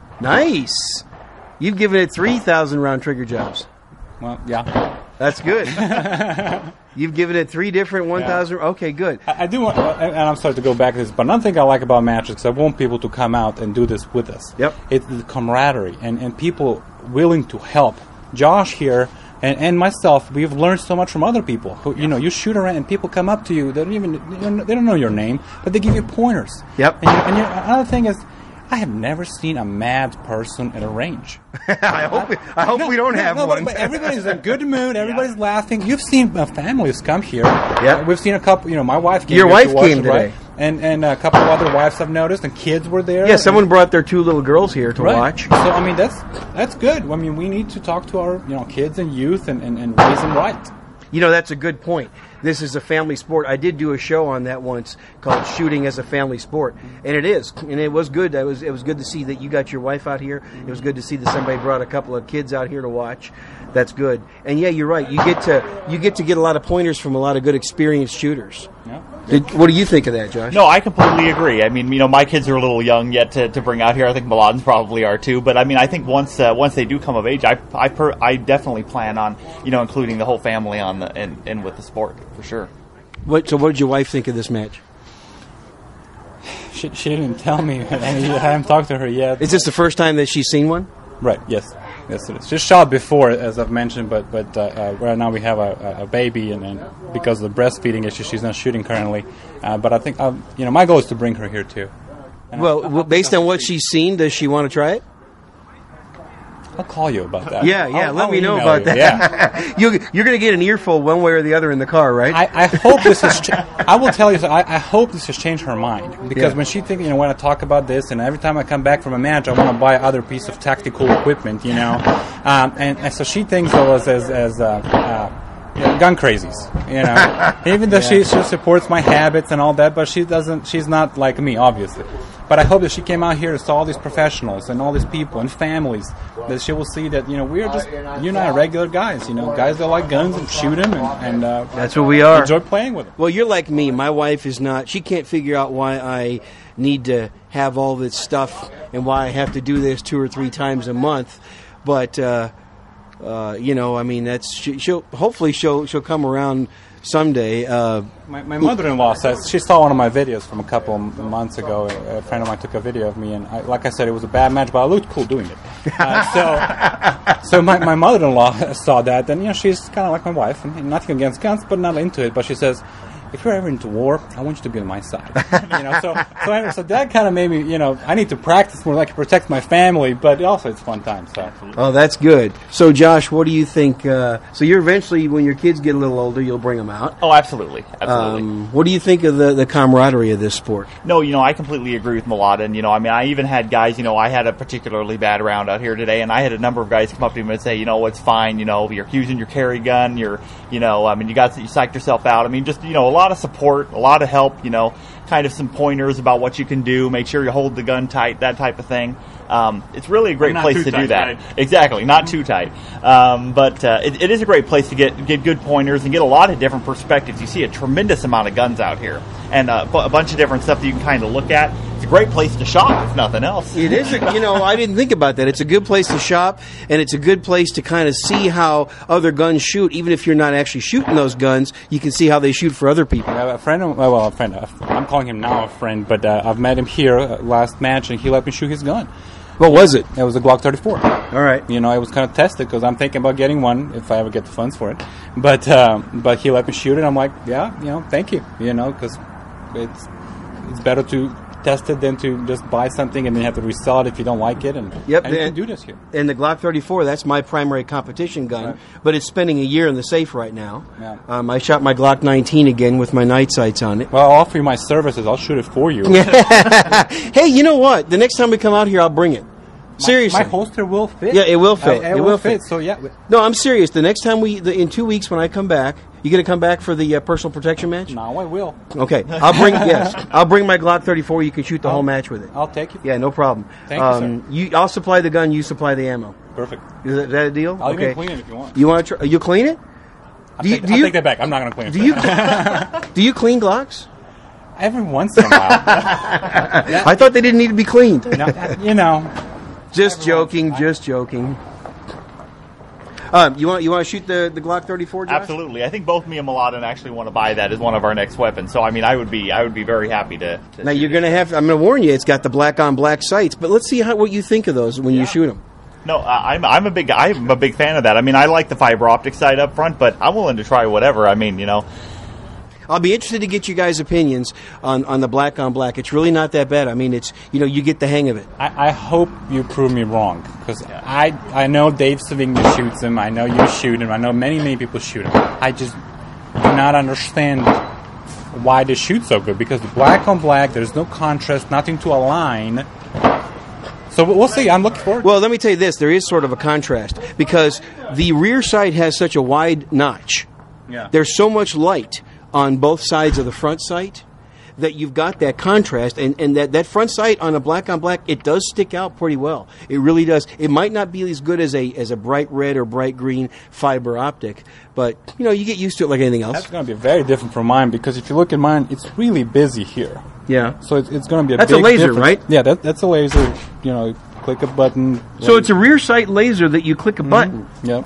Speaker 7: Nice. You've given it three thousand round trigger jobs.
Speaker 5: Well, yeah.
Speaker 7: That's good. You've given it three different one thousand. Yeah. Okay, good.
Speaker 5: I, I do want, and I'm sorry to go back to this, but another thing I like about matches, because I want people to come out and do this with us.
Speaker 7: Yep.
Speaker 5: It's the camaraderie and, and people willing to help. Josh here and, and myself, we've learned so much from other people. Who, you know, you shoot around and people come up to you. They don't even they don't know your name, but they give you pointers.
Speaker 7: Yep.
Speaker 5: And, you, and you, another thing is, I have never seen a mad person at a range.
Speaker 7: I hope it, I hope
Speaker 5: no,
Speaker 7: we don't
Speaker 5: no,
Speaker 7: have
Speaker 5: no,
Speaker 7: one.
Speaker 5: But, but everybody's in a good mood. Everybody's yeah. laughing. You've seen uh, families come here.
Speaker 7: Yeah.
Speaker 5: Uh, we've seen a couple. You know, my wife came.
Speaker 7: Your
Speaker 5: here
Speaker 7: wife
Speaker 5: to watch
Speaker 7: came
Speaker 5: it,
Speaker 7: today,
Speaker 5: right? and and a couple of other wives I've noticed, and kids were there.
Speaker 7: Yeah, someone brought their two little girls here to
Speaker 5: right.
Speaker 7: watch.
Speaker 5: So I mean, that's that's good. I mean, we need to talk to our you know kids and youth and, and, and raise them right.
Speaker 7: You know, that's a good point. This is a family sport. I did do a show on that once called Shooting as a Family Sport, and it is, and it was good. It was it was good to see that you got your wife out here. It was good to see that somebody brought a couple of kids out here to watch. That's good. And yeah, you're right. You get to you get to get a lot of pointers from a lot of good experienced shooters.
Speaker 5: Yeah.
Speaker 7: Did, what do you think of that, Josh?
Speaker 6: No, I completely agree. I mean, you know, my kids are a little young yet to, to bring out here. I think Mladen's probably are too. But I mean, I think once uh, once they do come of age, I I, per, I definitely plan on you know including the whole family on the in, in with the sport for sure.
Speaker 7: What so? What did your wife think of this match?
Speaker 5: She she didn't tell me. I, mean, I haven't talked to her yet.
Speaker 7: Is this the first time that she's seen one?
Speaker 5: Right. Yes. Yes, it is. Just shot before, as I've mentioned, but but uh, uh, right now we have a, a baby, and, and because of the breastfeeding issue, she's not shooting currently. Uh, but I think um, you know my goal is to bring her here too. And
Speaker 7: well,
Speaker 5: I,
Speaker 7: well, based on what she's seen, does she want to try it?
Speaker 5: I'll call you about that.
Speaker 7: Yeah, yeah.
Speaker 5: I'll,
Speaker 7: let
Speaker 5: I'll
Speaker 7: me know
Speaker 5: email
Speaker 7: about
Speaker 5: you.
Speaker 7: that.
Speaker 5: Yeah.
Speaker 7: you, you're going to get an earful one way or the other in the car, right?
Speaker 5: I, I hope this has. Cha- I will tell you. I, I hope this has changed her mind because
Speaker 7: Yeah.
Speaker 5: when she think, you know, when I talk about this, and every time I come back from a match, I want to buy other piece of tactical equipment, you know, um, and, and so she thinks of us as as uh, uh, yeah, gun crazies. You know, even though yeah. she she supports my habits and all that, but she doesn't. She's not like me, obviously. But I hope that she came out here and saw all these professionals and all these people and families, that she will see that, you know, we're just, you and I are regular guys, you know, guys that like guns and shoot them and, and uh,
Speaker 7: that's what we are.
Speaker 5: Enjoy playing with them.
Speaker 7: Well, you're like me. My wife is not, she can't figure out why I need to have all this stuff and why I have to do this two or three times a month. But, uh, uh, you know, I mean, that's, she, she'll, hopefully she'll, she'll come around someday. Uh,
Speaker 5: my, my mother-in-law says she saw one of my videos from a couple of months ago. A friend of mine took a video of me, and I, like I said, it was a bad match, but I looked cool doing it. Uh, so, so my, my mother-in-law saw that, and you know, she's kind of like my wife, and nothing against guns, but not into it. But she says, if you're ever into war, I want you to be on my side. You know, so so, anyway, so that kind of made me, you know, I need to practice more, like protect my family, but also it's fun time. So.
Speaker 7: Oh, that's good. So, Josh, what do you think? Uh, so, you're eventually, when your kids get a little older, you'll bring them out.
Speaker 6: Oh, absolutely, absolutely.
Speaker 7: Um, what do you think of the, the camaraderie of this sport?
Speaker 6: No, you know, I completely agree with Mulata, and you know, I mean, I even had guys, you know, I had a particularly bad round out here today, and I had a number of guys come up to me and say, you know, it's fine, you know, you're using your carry gun, you're, you know, I mean, you got you psyched yourself out. I mean, just you know, a lot of support. A lot of help, you know, kind of some pointers about what you can do, make sure you hold the gun tight, that type of thing. Um, it's really a great place to tight, do that. Right? Exactly, not too tight. Um, but uh, it, it is a great place to get, get good pointers and get a lot of different perspectives. You see a tremendous amount of guns out here and uh, a bunch of different stuff that you can kind of look at. It's a great place to shop, if nothing else.
Speaker 7: It is, a, you know, I didn't think about that. It's a good place to shop, and it's a good place to kind of see how other guns shoot. Even if you're not actually shooting those guns, you can see how they shoot for other people.
Speaker 5: I have a friend, of, well, a friend, I'm calling him now a friend, but uh, I've met him here uh, last match, and he let me shoot his gun.
Speaker 7: What was it?
Speaker 5: It was a Glock thirty-four.
Speaker 7: All right.
Speaker 5: You know, I was kind of tested because I'm thinking about getting one if I ever get the funds for it. But um, but he let me shoot it. I'm like, yeah, you know, thank you. You know, because it's it's better to test it than to just buy something and then have to resell it if you don't like it. And,
Speaker 7: yep,
Speaker 5: and you
Speaker 7: and,
Speaker 5: can do this here.
Speaker 7: And the Glock thirty-four, that's my primary competition gun, right. But it's spending a year in the safe right now.
Speaker 5: Yeah.
Speaker 7: Um, I shot my Glock nineteen again with my night sights on it.
Speaker 5: Well, I'll offer you my services. I'll shoot it for you.
Speaker 7: Hey, you know what? The next time we come out here, I'll bring it. Seriously,
Speaker 5: my, my holster will fit.
Speaker 7: Yeah, it will fit.
Speaker 5: I,
Speaker 7: it,
Speaker 5: it
Speaker 7: will
Speaker 5: will
Speaker 7: fit.
Speaker 5: fit. So yeah.
Speaker 7: No, I'm serious. The next time we, the, in two weeks when I come back, you going to come back for the uh, personal protection match?
Speaker 5: No, I will.
Speaker 7: Okay, I'll bring yes, I'll bring my Glock thirty-four. You can shoot the
Speaker 5: I'll,
Speaker 7: whole match with it.
Speaker 5: I'll take it.
Speaker 7: Yeah, no problem.
Speaker 5: Thank
Speaker 7: um,
Speaker 5: you, sir.
Speaker 7: You, I'll supply the gun. You supply the ammo.
Speaker 5: Perfect.
Speaker 7: Is that, is that a deal?
Speaker 5: I'll
Speaker 7: okay.
Speaker 5: even clean it if you want.
Speaker 7: You want to? Try, you clean it?
Speaker 5: I'll,
Speaker 7: do you,
Speaker 5: take,
Speaker 7: do
Speaker 5: I'll
Speaker 7: you,
Speaker 5: take that back. I'm not going to clean it.
Speaker 7: Do you? Do you clean Glocks?
Speaker 5: Every once in a while. yeah.
Speaker 7: I thought they didn't need to be cleaned.
Speaker 5: No, you know.
Speaker 7: Just joking, just joking. Um, you want you want to shoot the, the Glock thirty-four, Josh?
Speaker 6: Absolutely. I think both me and Mulata actually want to buy that as one of our next weapons. So I mean, I would be I would be very happy to. to
Speaker 7: now you're going to have. I'm going to warn you. It's got the black on black sights, but let's see how what you think of those when
Speaker 6: yeah.
Speaker 7: you shoot them.
Speaker 6: No, uh, I'm I'm a big I'm a big fan of that. I mean, I like the fiber optic sight up front, but I'm willing to try whatever. I mean, you know.
Speaker 7: I'll be interested to get you guys' opinions on, on the black on black. It's really not that bad. I mean, it's you know you get the hang of it.
Speaker 5: I, I hope you prove me wrong because yeah. I I know Dave Savigny shoots him. I know you shoot him. I know many many people shoot him. I just do not understand why they shoot so good because the black on black there's no contrast, nothing to align. So we'll see. I'm looking forward.
Speaker 7: Well, let me tell you this: there is sort of a contrast because the rear sight has such a wide notch.
Speaker 5: Yeah.
Speaker 7: There's so much light on both sides of the front sight that you've got that contrast, and, and that, that front sight on a black on black, it does stick out pretty well. It really does. It might not be as good as a as a bright red or bright green fiber optic, but you know you get used to it like anything else.
Speaker 5: That's going to be very different from mine because if you look at mine, it's really busy here.
Speaker 7: Yeah.
Speaker 5: So it's, it's going to be a
Speaker 7: that's
Speaker 5: big
Speaker 7: a laser,
Speaker 5: difference.
Speaker 7: right?
Speaker 5: Yeah, that, that's a laser. You know, click a button.
Speaker 7: So laser. It's a rear sight laser that you click a mm-hmm. button.
Speaker 5: Yep.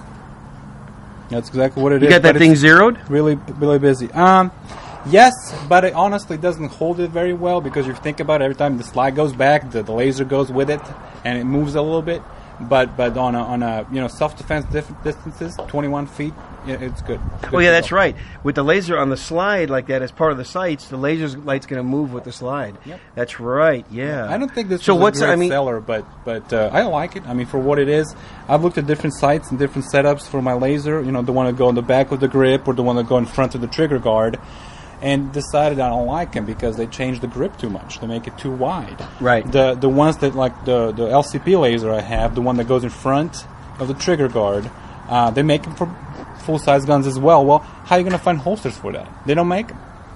Speaker 5: That's exactly what it
Speaker 7: you
Speaker 5: is.
Speaker 7: You got that thing zeroed?
Speaker 5: Really, really busy. Um, yes, but it honestly doesn't hold it very well because you think about it, every time the slide goes back, the, the laser goes with it, and it moves a little bit. But but on a, on a you know self defense distances, twenty-one feet, yeah, it's good. It's good
Speaker 7: oh yeah, that's go. Right. With the laser on the slide like that as part of the sights, the laser light's going to move with the slide.
Speaker 5: Yep.
Speaker 7: That's right. Yeah.
Speaker 5: I don't think this
Speaker 7: so
Speaker 5: is
Speaker 7: what's,
Speaker 5: a great
Speaker 7: I mean,
Speaker 5: seller, but but uh, I like it. I mean, for what it is, I've looked at different sights and different setups for my laser. You know, the one that go on the back of the grip or the one that go in front of the trigger guard. And decided I don't like them because they change the grip too much. They make it too wide.
Speaker 7: Right.
Speaker 5: The the ones that like the the L C P laser I have, the one that goes in front of the trigger guard, uh, they make them for full-size guns as well. Well, how are you going to find holsters for that? They don't make them.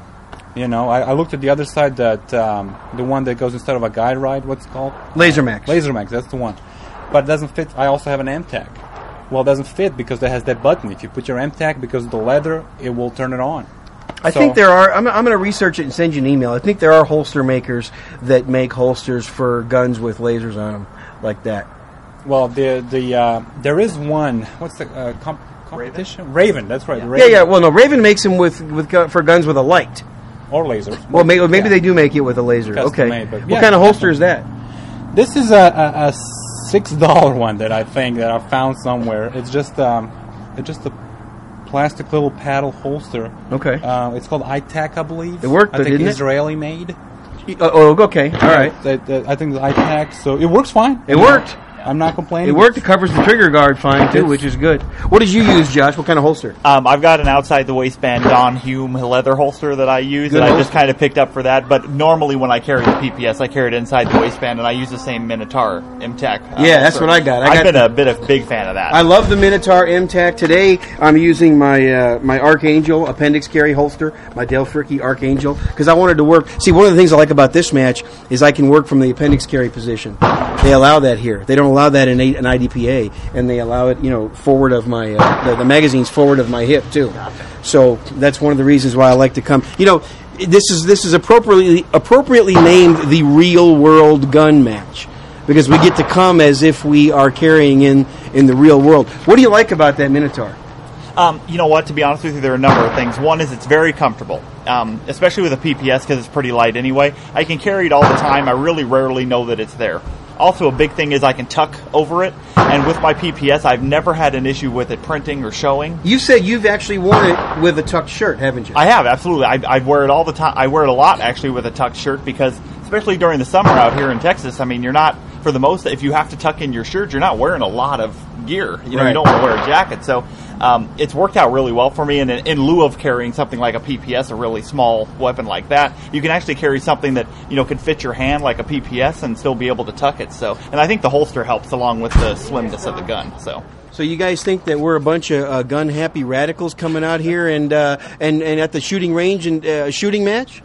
Speaker 5: You know, I, I looked at the other side, that um, the one that goes instead of a guide ride, what's it called?
Speaker 7: Laser Max.
Speaker 5: Laser Max, that's the one. But it doesn't fit. I also have an M TAC. Well, it doesn't fit because it has that button. If you put your M TAC, because of the leather, it will turn it on.
Speaker 7: I so, think there are, I'm, I'm going to research it and send you an email. I think there are holster makers that make holsters for guns with lasers on them, like that.
Speaker 5: Well, the the uh, there is one, what's the uh, comp- competition? Raven? Raven, that's right.
Speaker 7: Yeah.
Speaker 5: Raven.
Speaker 7: yeah, yeah, well, no, Raven makes them with, with gu- for guns with a light.
Speaker 5: Or lasers.
Speaker 7: Well, maybe, maybe
Speaker 5: yeah.
Speaker 7: they do make it with a laser.
Speaker 5: Custom
Speaker 7: okay.
Speaker 5: made, but
Speaker 7: what
Speaker 5: yeah,
Speaker 7: kind of holster is that?
Speaker 5: This is a, a, a six dollar one that I think that I found somewhere. It's just um, it's just a plastic little paddle holster.
Speaker 7: Okay.
Speaker 5: Uh, it's called I TAC, I believe.
Speaker 7: It worked,
Speaker 5: I think
Speaker 7: didn't
Speaker 5: Israeli
Speaker 7: it?
Speaker 5: made.
Speaker 7: Uh, oh, okay. All right.
Speaker 5: Uh, uh, I think it's I TAC, so it works fine.
Speaker 7: It worked.
Speaker 5: I'm not complaining.
Speaker 7: It worked. It covers the trigger guard fine, too,
Speaker 5: It's-
Speaker 7: which is good. What did you use, Josh? What kind of holster?
Speaker 6: Um, I've got an outside the waistband Don Hume leather holster that I use,
Speaker 7: Good
Speaker 6: and I
Speaker 7: holster.
Speaker 6: just kind of picked up for that. But normally when I carry the P P S, I carry it inside the waistband, and I use the same Minotaur M TAC. Uh,
Speaker 7: Yeah, that's
Speaker 6: holster.
Speaker 7: what I got. I
Speaker 6: I've
Speaker 7: got
Speaker 6: been
Speaker 7: the-
Speaker 6: a bit of big fan of that.
Speaker 7: I love the Minotaur M TAC. Today, I'm using my uh, my Archangel appendix carry holster, my Del Fricke Archangel, because I wanted to work. See, one of the things I like about this match is I can work from the appendix carry position. They allow that here. They don't allow that in a, an I D P A, and they allow it, you know, forward of my uh, the, the magazine's forward of my hip too. So that's one of the reasons why I like to come. You know, this is this is appropriately appropriately named the real world gun match, because we get to come as if we are carrying in, in the real world. What do you like about that Minotaur?
Speaker 6: Um, you know what? To be honest with you, there are a number of things. One is it's very comfortable, um, especially with a P P S because it's pretty light anyway. I can carry it all the time. I really rarely know that it's there. Also, a big thing is I can tuck over it, and with my P P S, I've never had an issue with it printing or showing.
Speaker 7: You said you've actually worn it with a tucked shirt, haven't you?
Speaker 6: I have, absolutely. I, I wear it all the time. I wear it a lot, actually, with a tucked shirt because, especially during the summer out here in Texas, I mean, you're not, for the most, if you have to tuck in your shirt, you're not wearing a lot of gear. You know,
Speaker 7: Right.
Speaker 6: you don't want to wear a jacket. So um, it's worked out really well for me. And in, in lieu of carrying something like a P P S, a really small weapon like that, you can actually carry something that, you know, can fit your hand like a P P S and still be able to tuck it. So, and I think the holster helps along with the slimness of the gun. So.
Speaker 7: So you guys think that we're a bunch of uh, gun-happy radicals coming out here and uh, and and at the shooting range and uh, shooting match?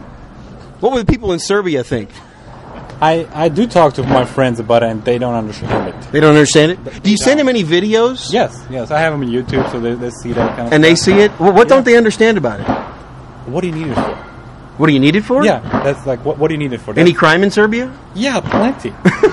Speaker 7: What would the people in Serbia think?
Speaker 5: I, I do talk to my friends about it, and they don't understand it.
Speaker 7: They don't understand it. Do you send them any videos?
Speaker 5: Yes, yes. I have them on YouTube, so they, they see that kind of
Speaker 7: And they
Speaker 5: stuff.
Speaker 7: see it. Well, what don't they understand about it?
Speaker 5: What do you need it for?
Speaker 7: What do you need it for?
Speaker 5: Yeah, that's like, what, what do you need it for?
Speaker 7: Any
Speaker 5: That's-
Speaker 7: crime in Serbia?
Speaker 5: Yeah, plenty.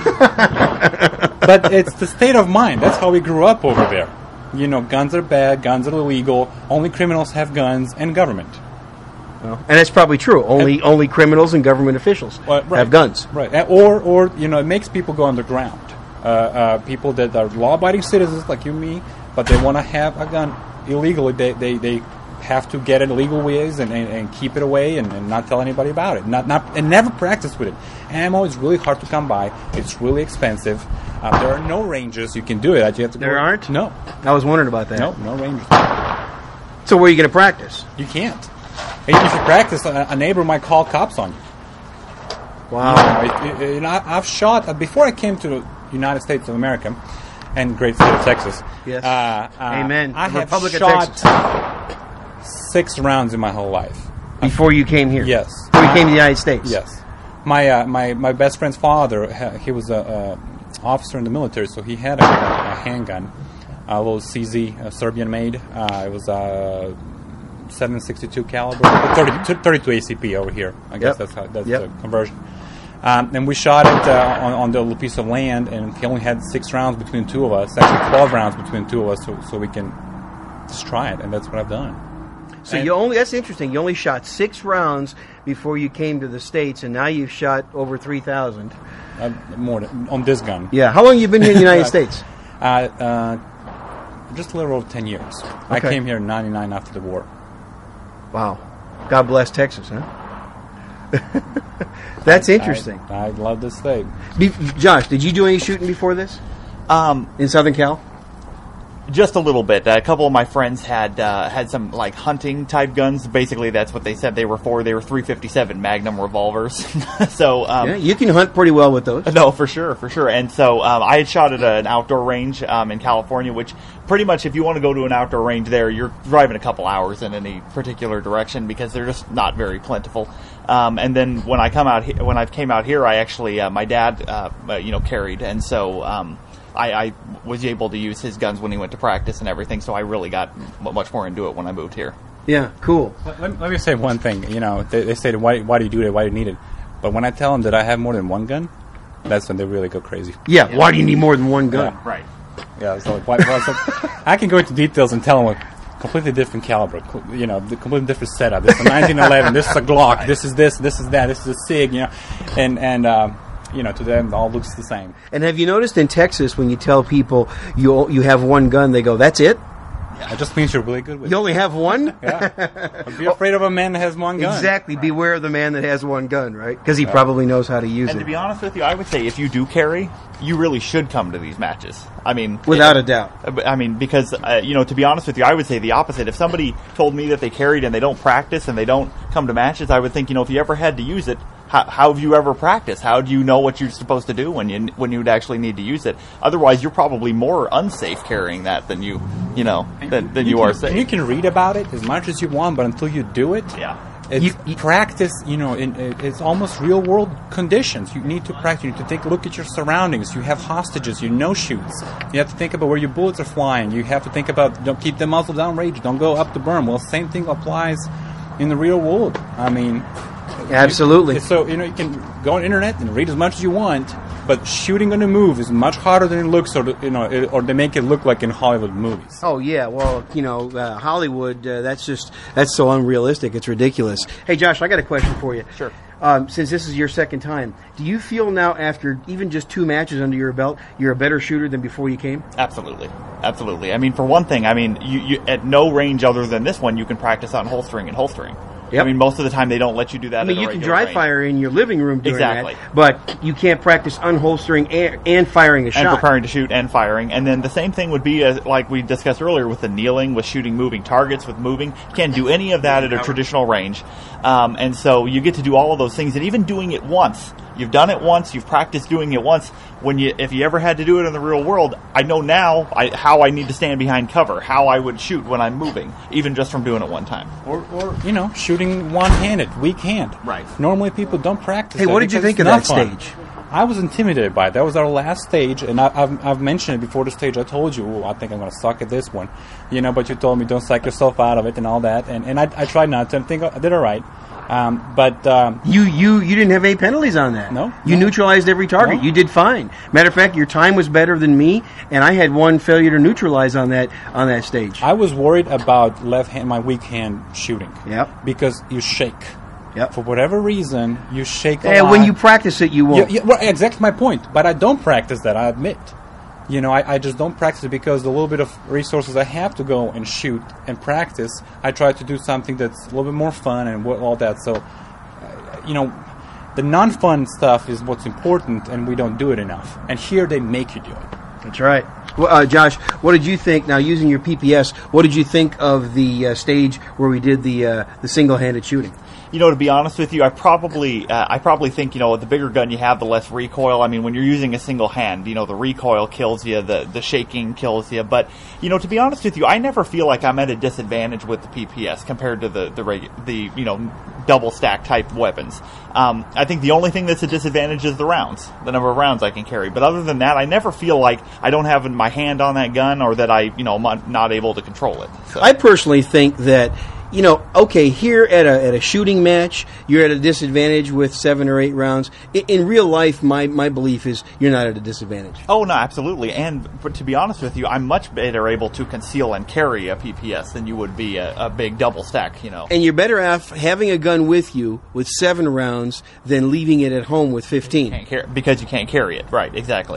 Speaker 5: But it's the state of mind. That's how we grew up over there. You know, guns are bad, guns are illegal, only criminals have guns, and government.
Speaker 7: And that's probably true. Only only criminals and government officials
Speaker 5: Well, right.
Speaker 7: have guns.
Speaker 5: Right. And- Or, or, you know, it makes people go underground. Uh, uh, people that are law-abiding citizens like you and me, but they want to have a gun illegally, they, they, they have to get it legal ways and, and, and keep it away and, and not tell anybody about it. Not, not, and never practice with it. Ammo is really hard to come by. It's really expensive. Uh, there are no ranges you can do it. You have to
Speaker 7: There
Speaker 5: go,
Speaker 7: aren't?
Speaker 5: No.
Speaker 7: I was wondering about that.
Speaker 5: No, no ranges.
Speaker 7: So where are you going to practice?
Speaker 5: You can't. Even if you practice, a, a neighbor might call cops on you.
Speaker 7: Wow.
Speaker 5: You know, it, it, you know, I- I've shot uh, before I came to the United States of America and great state of Texas.
Speaker 7: Yes.
Speaker 5: Uh, uh,
Speaker 7: Amen.
Speaker 5: I
Speaker 7: The
Speaker 5: have
Speaker 7: Republic of
Speaker 5: shot
Speaker 7: Texas.
Speaker 5: six rounds in my whole life.
Speaker 7: Before you came here?
Speaker 5: Yes.
Speaker 7: Before you came to the United States?
Speaker 5: Yes. My uh, my my best friend's father, ha- he was a, a officer in the military, so he had a, a handgun, a little C Z, a Serbian made. Uh, it was a seven sixty-two caliber, thirty, thirty-two A C P over here. I guess
Speaker 7: Yep.
Speaker 5: that's how, that's
Speaker 7: Yep.
Speaker 5: the conversion. Um, and we shot it uh, on, on the little piece of land, and he only had six rounds between two of us. Actually, twelve rounds between two of us, so, so we can just try it, and that's what I've done.
Speaker 7: So
Speaker 5: And-
Speaker 7: you only that's interesting. You only shot six rounds before you came to the States, and now you've shot over three thousand.
Speaker 5: Uh, more than, on this gun.
Speaker 7: Yeah. How long have you been here in the United States?
Speaker 5: Uh, uh, just a little over ten years. I
Speaker 7: Okay.
Speaker 5: came here in ninety-nine after the war.
Speaker 7: Wow. God bless Texas, huh? That's interesting.
Speaker 5: I, I love this state.
Speaker 7: Be- Josh, did you do any shooting before this
Speaker 6: Um,
Speaker 7: in Southern Cal?
Speaker 6: Just a little bit. A couple of my friends had uh, had some like hunting type guns. Basically, that's what they said they were for. They were three fifty-seven Magnum revolvers. so um,
Speaker 7: yeah, you can hunt pretty well with those.
Speaker 6: No, for sure, for sure. And so um, I had shot at an outdoor range um, in California, which pretty much if you want to go to an outdoor range there, you're driving a couple hours in any particular direction because they're just not very plentiful. Um, and then when I come out he- when I came out here, I actually uh, my dad uh, you know carried, and so. Um, I, I was able to use his guns when he went to practice and everything, so I really got m- much more into it when I moved here.
Speaker 7: Yeah, cool.
Speaker 5: Let, let me say one thing. You know, they, they say, why, why do you do it? Why do you need it? But when I tell them that I have more than one gun, that's when they really go crazy.
Speaker 7: Yeah, yeah. Why do you need more than one gun?
Speaker 5: Yeah. Right. Yeah, so like, why, why, so I can go into details and tell them a completely different caliber, you know, the completely different setup. This is a nineteen eleven, this is a Glock, right. this is this, this is that, this is a SIG, you know, and, and, um, you know, to them, it all looks the same.
Speaker 7: And have you noticed in Texas, when you tell people you you have one gun, they go, "That's it"?
Speaker 5: Yeah. It just means you're really good with
Speaker 7: you
Speaker 5: it.
Speaker 7: You only have one?
Speaker 5: Yeah. Be afraid of a man that has one gun.
Speaker 7: Exactly. Right. Beware of the man that has one gun, right? Because he right. probably knows how to use
Speaker 6: and
Speaker 7: it.
Speaker 6: And to be honest with you, I would say if you do carry, you really should come to these matches. I mean...
Speaker 7: Without it, a doubt.
Speaker 6: I mean, because, uh, you know, to be honest with you, I would say the opposite. If somebody told me that they carried and they don't practice and they don't come to matches, I would think, you know, if you ever had to use it, How, how have you ever practiced? How do you know what you're supposed to do when you when you'd actually need to use it? Otherwise, you're probably more unsafe carrying that than you you know than, than you,
Speaker 5: you
Speaker 6: are
Speaker 5: can,
Speaker 6: safe.
Speaker 5: And you can read about it as much as you want, but until you do it,
Speaker 6: yeah,
Speaker 5: it's
Speaker 7: you, you,
Speaker 5: practice. You know, in, it's almost real world conditions. You need to practice. You need to take a look at your surroundings. You have hostages. You know shoots. You have to think about where your bullets are flying. You have to think about don't keep the muzzle down range. Don't go up the berm. Well, same thing applies in the real world. I mean.
Speaker 7: Absolutely.
Speaker 5: So, you know, you can go on the internet and read as much as you want, but shooting on the move is much harder than it looks, or, you know, it, or they make it look like in Hollywood movies.
Speaker 7: Oh, yeah. Well, you know, uh, Hollywood, uh, that's just, that's so unrealistic. It's ridiculous. Hey, Josh, I got a question for you.
Speaker 6: Sure.
Speaker 7: Um, since this is your second time, do you feel now after even just two matches under your belt, you're a better shooter than before you came?
Speaker 6: Absolutely. Absolutely. I mean, for one thing, I mean, you, you at no range other than this one, you can practice on holstering and holstering.
Speaker 7: Yep.
Speaker 6: I mean, most of the time they don't let you do that.
Speaker 7: I mean,
Speaker 6: at a
Speaker 7: you can
Speaker 6: regular
Speaker 7: dry
Speaker 6: range.
Speaker 7: fire in your living room doing
Speaker 6: exactly.
Speaker 7: that, but you can't practice unholstering and, and firing a
Speaker 6: and
Speaker 7: shot.
Speaker 6: And preparing to shoot and firing. And then the same thing would be, as, like we discussed earlier, with the kneeling, with shooting moving targets, with moving. You can't do any of that at a traditional range. Um, and so you get to do all of those things, and even doing it once. You've done it once. You've practiced doing it once. When you, if you ever had to do it in the real world, I know now I, how I need to stand behind cover, how I would shoot when I'm moving, even just from doing it one time.
Speaker 5: Or, or you know, shooting one-handed, weak hand.
Speaker 6: Right.
Speaker 5: Normally people don't practice.
Speaker 7: Hey,
Speaker 5: that
Speaker 7: what did you think of that fun. stage?
Speaker 5: I was intimidated by it. That was our last stage, and I, I've, I've mentioned it before the stage. I told you, oh, I think I'm going to suck at this one, you know. But you told me don't psych yourself out of it and all that, and and I, I tried not to. I think I did all right. Um, but um,
Speaker 7: you you you didn't have any penalties on that.
Speaker 5: No,
Speaker 7: you
Speaker 5: no.
Speaker 7: neutralized every target. No. You did fine. Matter of fact, your time was better than me, and I had one failure to neutralize on that on that stage.
Speaker 5: I was worried about left hand, my weak hand shooting.
Speaker 7: Yep.
Speaker 5: Because you shake.
Speaker 7: Yep.
Speaker 5: For whatever reason, you shake a
Speaker 7: and
Speaker 5: lot.
Speaker 7: when you practice it, you won't.
Speaker 5: Yeah, yeah, well, exactly my point. But I don't practice that, I admit. You know, I, I just don't practice it because the little bit of resources I have to go and shoot and practice, I try to do something that's a little bit more fun and all that. So, uh, you know, the non-fun stuff is what's important, and we don't do it enough. And here they make you do it.
Speaker 7: That's right. Well, uh, Josh, what did you think, now using your P P S, what did you think of the uh, stage where we did the uh, the single-handed shooting?
Speaker 6: You know, to be honest with you, I probably, uh, I probably think, you know, the bigger gun you have, the less recoil. I mean, when you're using a single hand, you know, the recoil kills you, the the shaking kills you. But, you know, to be honest with you, I never feel like I'm at a disadvantage with the P P S compared to the the regu- the you know double stack type weapons. Um, I think the only thing that's a disadvantage is the rounds, the number of rounds I can carry. But other than that, I never feel like I don't have my hand on that gun or that I, you know, I'm not able to control it. So.
Speaker 7: I personally think that, you know, okay, here at a at a shooting match, you're at a disadvantage with seven or eight rounds. In, in real life, my, my belief is you're not at a disadvantage.
Speaker 6: Oh, no, absolutely. And but to be honest with you, I'm much better able to conceal and carry a P P S than you would be a, a big double stack, you know.
Speaker 7: And you're better off having a gun with you with seven rounds than leaving it at home with fifteen.
Speaker 6: Can't car- because you can't carry it. Right, exactly.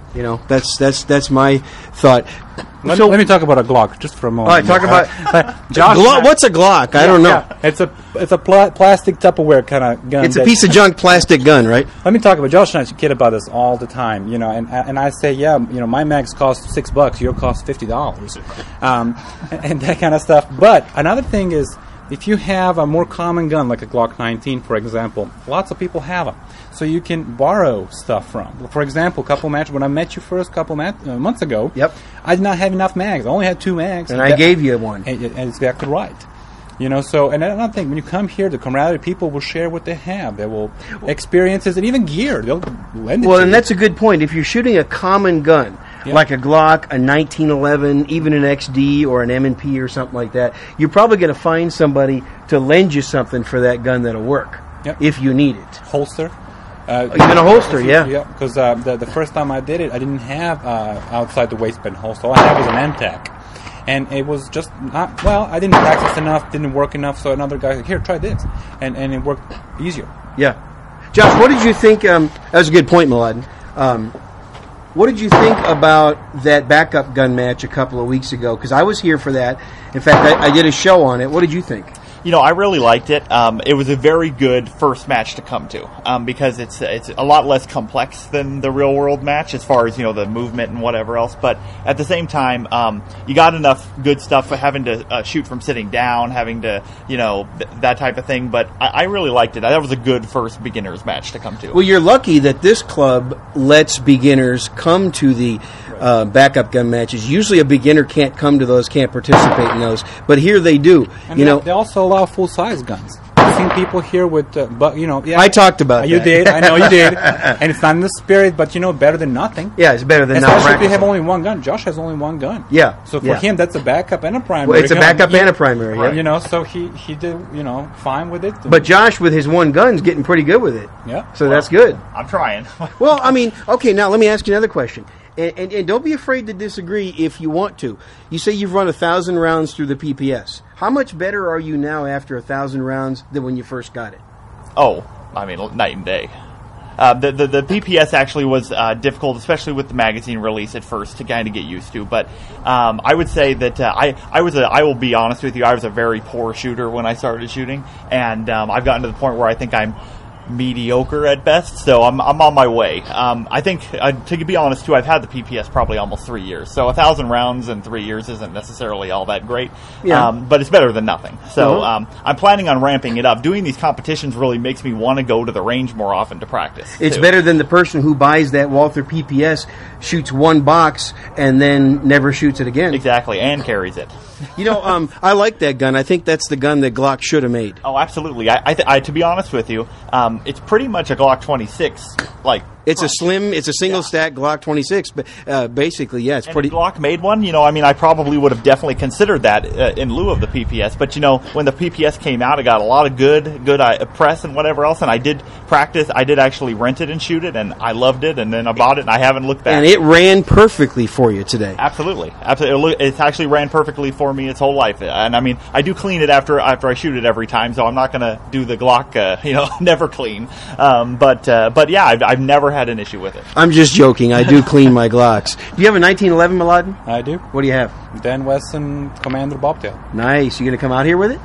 Speaker 7: You know, that's that's that's my thought.
Speaker 5: Let,
Speaker 7: so,
Speaker 5: let me talk about a Glock just for a moment.
Speaker 7: All right, talk about
Speaker 5: Josh.
Speaker 7: Glock, what's a Glock? I
Speaker 5: yeah,
Speaker 7: don't know.
Speaker 5: Yeah. It's a it's a pla- plastic Tupperware kind of gun.
Speaker 7: It's a piece of junk plastic gun, right?
Speaker 5: Let me talk about Josh and I kid about this all the time, you know, and and I say, yeah, you know, my mags cost six bucks, your cost fifty dollars, um, and, and that kind of stuff. But another thing is, if you have a more common gun like a Glock nineteen, for example, lots of people have them, so you can borrow stuff from. For example, a couple matches when I met you first, couple mat- uh, months ago.
Speaker 7: Yep.
Speaker 5: I did not have enough mags. I only had two mags,
Speaker 7: and I
Speaker 5: that,
Speaker 7: gave you one.
Speaker 5: And, and it's exactly right. You know, so, and another thing, when you come here, the camaraderie, people will share what they have. They will experiences and even gear. They'll lend it
Speaker 7: Well,
Speaker 5: to
Speaker 7: and
Speaker 5: you.
Speaker 7: that's a good point. If you're shooting a common gun, yeah. like a Glock, a nineteen eleven, even an X D or an M and P or something like that, you're probably going to find somebody to lend you something for that gun that'll work
Speaker 5: Yep.
Speaker 7: if you need it.
Speaker 5: Holster. Uh,
Speaker 7: Even a holster, yeah.
Speaker 5: Yeah, because uh, the, the first time I did it, I didn't have uh, outside the waistband holster. All I had was an M TAC. And it was just not, well, I didn't practice enough, didn't work enough, so another guy said, here, try this. And and it worked easier.
Speaker 7: Yeah. Josh, what did you think, um, that was a good point, Mladen. Um, what did you think about that backup gun match a couple of weeks ago? Because I was here for that. In fact, I, I did a show on it. What did you think?
Speaker 6: You know, I really liked it. Um, it was a very good first match to come to um, because it's it's a lot less complex than the real world match as far as, you know, the movement and whatever else. But at the same time, um, you got enough good stuff for having to uh, shoot from sitting down, having to, you know, th- that type of thing. But I, I really liked it. That was a good first beginner's match to come to.
Speaker 7: Well, you're lucky that this club lets beginners come to the uh, backup gun matches. Usually a beginner can't come to those, can't participate in those. But here they do.
Speaker 5: And
Speaker 7: you
Speaker 5: they,
Speaker 7: know,
Speaker 5: they also allow full-size guns. I've seen people here with, uh, but you know, yeah.
Speaker 7: I talked about
Speaker 5: uh, you
Speaker 7: that.
Speaker 5: did. I know you did, and it's not in the spirit, but you know, better than nothing.
Speaker 7: Yeah, it's better than
Speaker 5: Especially
Speaker 7: not
Speaker 5: if you
Speaker 7: practicing.
Speaker 5: have only one gun. Josh has only one gun.
Speaker 7: Yeah.
Speaker 5: So for
Speaker 7: yeah.
Speaker 5: him, that's a backup and a primary.
Speaker 7: Well, it's a
Speaker 5: gun.
Speaker 7: backup
Speaker 5: He-
Speaker 7: and a primary, yeah.
Speaker 5: You know, so he he did, you know, fine with it.
Speaker 7: But Josh, with his one gun, is getting pretty good with it.
Speaker 5: Yeah.
Speaker 7: So that's good.
Speaker 6: I'm trying.
Speaker 7: Well, I mean, okay, now let me ask you another question. And, and, and don't be afraid to disagree if you want to. You say you've run a thousand rounds through the P P S. How much better are you now after a thousand rounds than when you first got it?
Speaker 6: Oh, I mean, night and day. Uh, the, the the P P S actually was uh, difficult, especially with the magazine release at first, to kind of get used to. But um, I would say that uh, I I was a I will be honest with you, I was a very poor shooter when I started shooting, and um, I've gotten to the point where I think I'm mediocre at best, so I'm I'm on my way. Um, I think, uh, to be honest, too, I've had the P P S probably almost three years, so a thousand rounds in three years isn't necessarily all that great,
Speaker 7: Yeah.
Speaker 6: um, but it's better than nothing. So
Speaker 7: Uh-huh.
Speaker 6: um, I'm planning on ramping it up. Doing these competitions really makes me want to go to the range more often to practice.
Speaker 7: It's
Speaker 6: too.
Speaker 7: better than the person who buys that Walther P P S, shoots one box, and then never shoots it again.
Speaker 6: Exactly, and carries it.
Speaker 7: You know, um, I like that gun. I think that's the gun that Glock should have made.
Speaker 6: Oh, absolutely. I, I, th- I to be honest with you, um, it's pretty much a Glock twenty-six. Like
Speaker 7: It's a slim, it's a single
Speaker 6: Yeah.
Speaker 7: stack Glock twenty-six, but uh, basically, yeah, it's
Speaker 6: and
Speaker 7: pretty.
Speaker 6: if Glock made one, you know, I mean, I probably would have definitely considered that uh, in lieu of the P P S. But you know, when the P P S came out, it got a lot of good, good uh, press and whatever else. And I did practice. I did actually rent it and shoot it, and I loved it. And then I bought it, and I haven't looked back.
Speaker 7: And it ran perfectly for you today.
Speaker 6: Absolutely, absolutely. It's actually ran perfectly for me its whole life, and I mean, I do clean it after after I shoot it every time, so I'm not going to do the Glock, uh, you know, never clean. Um, but uh, but yeah, I've, I've never had an issue with it.
Speaker 7: I'm just joking. I do clean my Glocks. Do you have a nineteen eleven, Mladen?
Speaker 5: I do.
Speaker 7: What do you have?
Speaker 5: Dan Wesson Commander Bobtail.
Speaker 7: Nice. You going to come out here with it?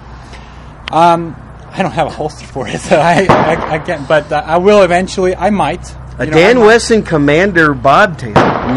Speaker 5: Um, I don't have a holster for it, so I I, I can't. But uh, I will eventually. I might.
Speaker 7: A
Speaker 5: You know,
Speaker 7: Dan
Speaker 5: I might.
Speaker 7: Wesson Commander Bobtail.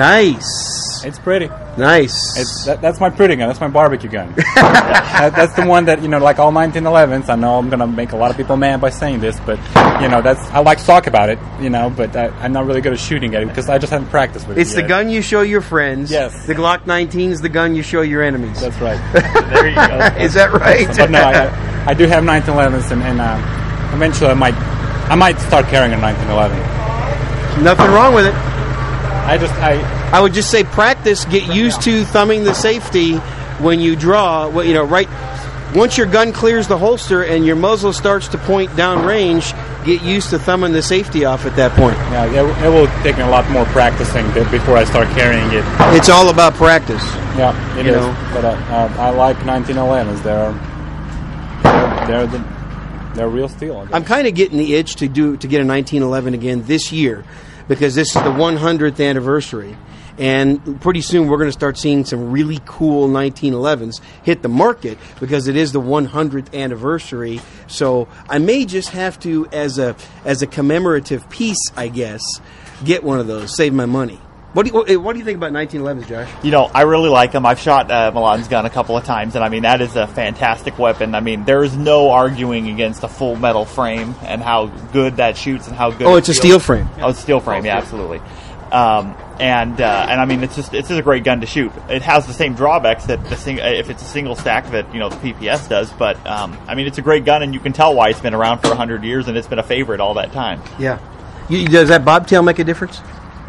Speaker 7: Nice.
Speaker 5: It's pretty.
Speaker 7: Nice.
Speaker 5: It's that, that's my pretty gun. That's my barbecue gun. that, that's the one that, you know, like all nineteen elevens. I know I'm gonna make a lot of people mad by saying this, but you know, that's I like to talk about it, you know, but I, I'm not really good at shooting at it because I just haven't practiced with it.
Speaker 7: It's the
Speaker 5: yet.
Speaker 7: gun you show your friends.
Speaker 5: Yes.
Speaker 7: The Glock nineteen is the gun you show your enemies.
Speaker 5: That's right.
Speaker 6: There you go.
Speaker 7: Is that right?
Speaker 5: But no, I, I do have nineteen elevens, and, and uh, eventually I might I might start carrying a nineteen eleven.
Speaker 7: Nothing wrong with it.
Speaker 5: I just I
Speaker 7: I would just say practice. Get used to thumbing the safety when you draw. Well, you know, right. Once your gun clears the holster and your muzzle starts to point down range, get used to thumbing the safety off at that point.
Speaker 5: yeah, it, it will take me a lot more practicing be- before I start carrying it.
Speaker 7: It's all about practice.
Speaker 5: Yeah, it
Speaker 7: You
Speaker 5: is.
Speaker 7: know.
Speaker 5: But uh, uh, I like nineteen elevens. They're they're they're, the, they're real steel. I guess.
Speaker 7: I'm kind of getting the itch to do to get a nineteen eleven again this year, because this is the one hundredth anniversary. And pretty soon we're going to start seeing some really cool nineteen elevens hit the market because it is the one hundredth anniversary. So I may just have to, as a as a commemorative piece, I guess, get one of those, save my money. What do you, what do you think about nineteen elevens, Josh?
Speaker 6: You know, I really like them. I've shot uh, Milan's gun a couple of times, and I mean, that is a fantastic weapon. I mean, there is no arguing against a full metal frame and how good that shoots and how good
Speaker 7: Oh,
Speaker 6: it
Speaker 7: it's a
Speaker 6: feels.
Speaker 7: steel frame.
Speaker 6: Oh, it's a steel frame, yeah, absolutely. Um, and uh, and I mean, it's just it's just a great gun to shoot. It has the same drawbacks that the sing- if it's a single stack that you know the P P S does, but um, I mean, it's a great gun, and you can tell why it's been around for a hundred years, and it's been a favorite all that time.
Speaker 7: Yeah. You, does that bobtail make a difference?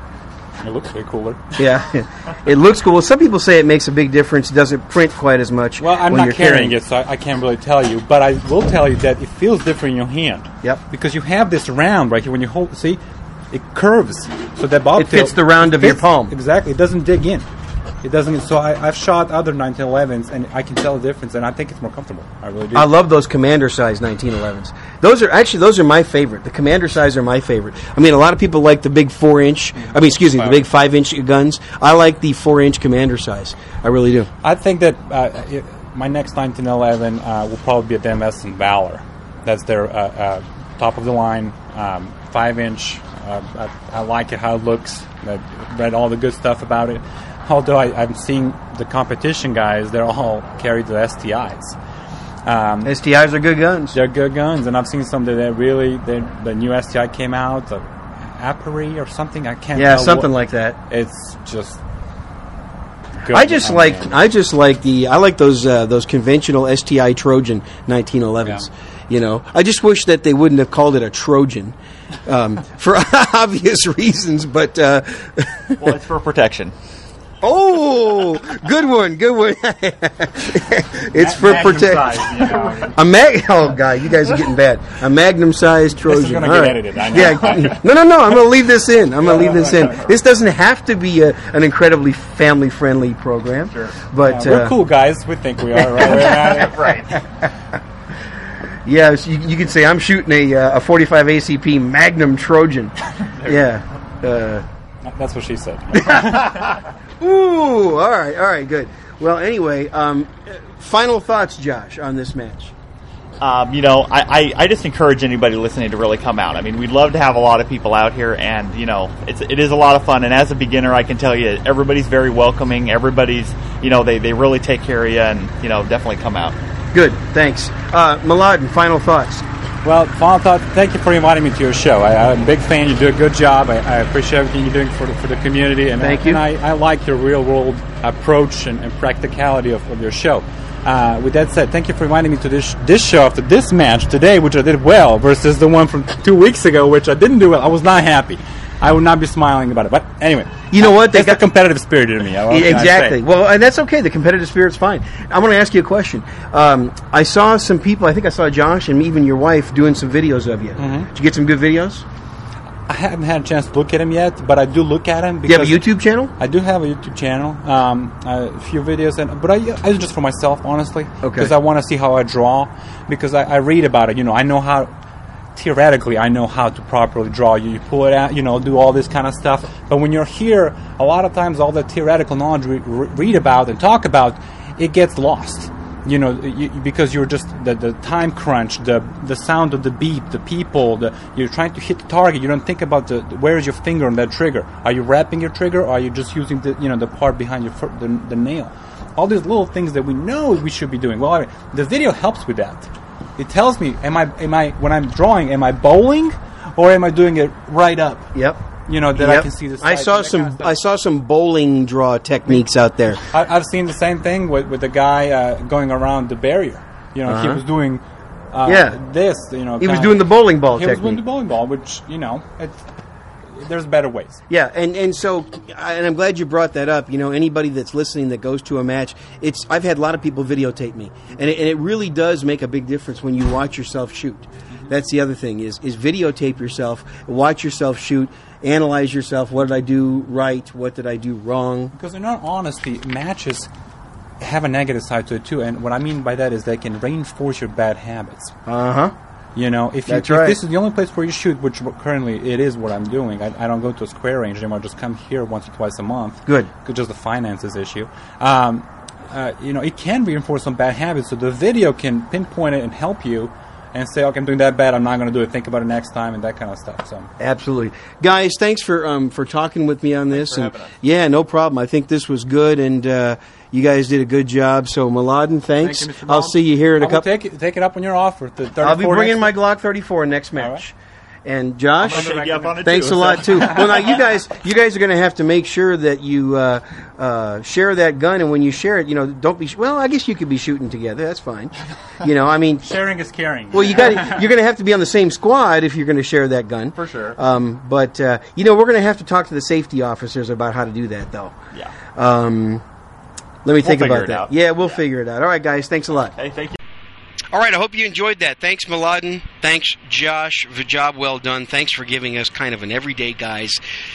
Speaker 5: It looks way cooler.
Speaker 7: Yeah, it looks cool. Some people say it makes a big difference. It doesn't print quite as much.
Speaker 5: Well, I'm
Speaker 7: when
Speaker 5: not
Speaker 7: you're
Speaker 5: carrying it, so I, I can't really tell you. But I will tell you that it feels different in your hand.
Speaker 7: Yep.
Speaker 5: Because you have this round right here. When you hold, see, it curves. So that bobtail
Speaker 7: It fits the round of your
Speaker 5: fits-
Speaker 7: palm.
Speaker 5: Exactly. It doesn't dig in. It doesn't. So I, I've shot other nineteen elevens, and I can tell the difference, and I think it's more comfortable. I really do.
Speaker 7: I love those commander size nineteen elevens. Those are actually those are my favorite. The commander size are my favorite. I mean, a lot of people like the big four inch. I mean, excuse me, the big five inch guns. I like the four inch commander size. I really do.
Speaker 5: I think that uh, it, my next nineteen eleven uh, will probably be a Dem Essen Valor. That's their uh, uh, top of the line, um, five inch. Uh, I, I like it how it looks. I read all the good stuff about it. Although I, I'm seeing the competition guys, they're all carry the S T Is. Um,
Speaker 7: S T Is are good guns.
Speaker 5: They're good guns, and I've seen some that they really, the new S T I came out, the Apari or something. I can't.
Speaker 7: Yeah,
Speaker 5: tell
Speaker 7: something
Speaker 5: what,
Speaker 7: like that.
Speaker 5: It's just. Good.
Speaker 7: I just
Speaker 5: Oh,
Speaker 7: like
Speaker 5: man.
Speaker 7: I just like the I like those uh, those conventional S T I Trojan nineteen elevens.
Speaker 5: Yeah.
Speaker 7: You know, I just wish that they wouldn't have called it a Trojan um, for obvious reasons. But uh,
Speaker 6: Well, it's for protection.
Speaker 7: oh, good one, good one. It's for
Speaker 5: Magnum
Speaker 7: protection.
Speaker 5: size, you know.
Speaker 7: A mag. Oh, God, you guys are getting bad. A Magnum-sized Trojan.
Speaker 5: is gonna
Speaker 7: All
Speaker 5: get
Speaker 7: right.
Speaker 5: edited, I know.
Speaker 7: Yeah. No, no, no. I'm going to leave this in. I'm going to leave this in. This doesn't have to be a, an incredibly family-friendly program. Sure. But
Speaker 5: Yeah, we're
Speaker 7: uh,
Speaker 5: cool guys. We think we are, right?
Speaker 6: Right.
Speaker 7: yeah, so you, you could say I'm shooting a uh, a forty-five A C P Magnum Trojan. Yeah. Uh,
Speaker 5: That's what she said.
Speaker 7: ooh. All right. All right. Good. Well, anyway, um, final thoughts, Josh, on this match.
Speaker 6: Um, you know, I, I, I just encourage anybody listening to really come out. I mean, we'd love to have a lot of people out here, and, you know, it's, it is a lot of fun. And as a beginner, I can tell you, everybody's very welcoming. Everybody's, you know, they, they really take care of you, and, you know, definitely come out.
Speaker 7: Good. Thanks. Uh, Mladen, final thoughts.
Speaker 5: Well, final thought, thank you for inviting me to your show. I, I'm a big fan. You do a good job. I, I appreciate everything you're doing for the, for the community. And
Speaker 7: Thank
Speaker 5: I,
Speaker 7: you.
Speaker 5: And I, I like your real-world approach and, and practicality of, of your show. Uh, with that said, thank you for inviting me to this this show after this match today, which I did well, versus the one from two weeks ago, which I didn't do well. I was not happy. I would not be smiling about it. But anyway,
Speaker 7: You know what? They
Speaker 5: that's
Speaker 7: got
Speaker 5: the competitive spirit in me. What can I
Speaker 7: exactly.
Speaker 5: say?
Speaker 7: Well, and that's okay. The competitive spirit's fine. I want to ask you a question. Um, I saw some people. I think I saw Josh and even your wife doing some videos of you.
Speaker 5: Mm-hmm.
Speaker 7: Did you get some good videos?
Speaker 5: I haven't had a chance to look at him yet, but I do look at him.
Speaker 7: Do you have
Speaker 5: Because
Speaker 7: a YouTube channel?
Speaker 5: I do have a YouTube channel, um, a few videos, and but I, I just for myself, honestly,
Speaker 7: Okay.
Speaker 5: because I want to see how I draw. Because I, I read about it, you know, I know how. Theoretically, I know how to properly draw. You, you pull it out, you know, do all this kind of stuff. But when you're here, a lot of times, all the theoretical knowledge we re- read about and talk about, it gets lost. You know, you, because you're just the, the time crunch, the the sound of the beep, the people. The, you're trying to hit the target. You don't think about the where is your finger on that trigger. Are you wrapping your trigger, or are you just using the you know the part behind your fir- the, the nail? All these little things that we know we should be doing. Well, I mean, the video helps with that. It tells me, am I am I when I'm drawing, am I bowling, or am I doing it right up?
Speaker 7: Yep.
Speaker 5: You know that I
Speaker 7: Yep.
Speaker 5: can see the.
Speaker 7: I
Speaker 5: sides
Speaker 7: saw
Speaker 5: and that
Speaker 7: some.
Speaker 5: kind of stuff.
Speaker 7: I saw some bowling draw techniques out there.
Speaker 5: I, I've seen the same thing with, with the guy uh, going around the barrier. You know, he
Speaker 7: Uh-huh.
Speaker 5: was doing uh,
Speaker 7: Yeah.
Speaker 5: this. You know,
Speaker 7: He was
Speaker 5: kinda-
Speaker 7: doing the bowling ball
Speaker 5: He was doing
Speaker 7: technique.
Speaker 5: the bowling ball, which you know, it's, there's better ways.
Speaker 7: Yeah, and, and so, and I'm glad you brought that up. You know, anybody that's listening that goes to a match, it's I've had a lot of people videotape me, and it, and it really does make a big difference when you watch yourself shoot. That's the other thing is is videotape yourself, watch yourself shoot, analyze yourself. What did I do right? What did I do wrong?
Speaker 5: Because in all honesty, matches have a negative side to it too, and what I mean by that is they can reinforce your bad habits.
Speaker 7: Uh huh.
Speaker 5: You know, if, you,
Speaker 7: That's
Speaker 5: if
Speaker 7: right.
Speaker 5: this is the only place where you shoot, which currently it is what I'm doing, I, I don't go to a square range anymore. I just come here once or twice a month.
Speaker 7: Good.
Speaker 5: It's just the finances issue. Um, uh, you know, it can reinforce some bad habits, so the video can pinpoint it and help you and say, okay, I'm doing that bad, I'm not going to do it, think about it next time, and that kind of stuff. So,
Speaker 7: Absolutely. Guys, thanks for um, for talking with me on this.
Speaker 6: for
Speaker 7: and
Speaker 6: having us.
Speaker 7: Yeah, no problem. I think this was good, and uh, you guys did a good job. So, Mladen, thanks.
Speaker 5: Thank you, Mister
Speaker 7: I'll
Speaker 5: Bond.
Speaker 7: see you here in a
Speaker 5: I will
Speaker 7: couple.
Speaker 5: take it, take it up when you're off. For the
Speaker 7: I'll be
Speaker 5: thirty-four
Speaker 7: bringing
Speaker 5: next
Speaker 7: my Glock thirty-four next match.
Speaker 5: right.
Speaker 7: And Josh,
Speaker 6: I'm gonna take you up on it
Speaker 7: thanks
Speaker 6: too,
Speaker 7: a lot
Speaker 6: so.
Speaker 7: too. Well, now you guys, you guys are going to have to make sure that you uh, uh, share that gun, and when you share it, you know, don't be. Sh- well, I guess you could be shooting together. That's fine. You know, I mean,
Speaker 5: Sharing is caring.
Speaker 7: well, you got you're going to have to be on the same squad if you're going to share that gun.
Speaker 6: For sure.
Speaker 7: Um, but uh, you know, we're going to have to talk to the safety officers about how to do that, though.
Speaker 6: Yeah.
Speaker 7: Um, let me think
Speaker 6: figure
Speaker 7: about
Speaker 6: it
Speaker 7: that.
Speaker 6: out.
Speaker 7: Yeah, we'll figure it out. All right, guys. Thanks a lot.
Speaker 6: Hey, thank you.
Speaker 3: All right, I hope you enjoyed that. Thanks, Mladen. Thanks, Josh. The job well done. Thanks for giving us kind of an everyday guy's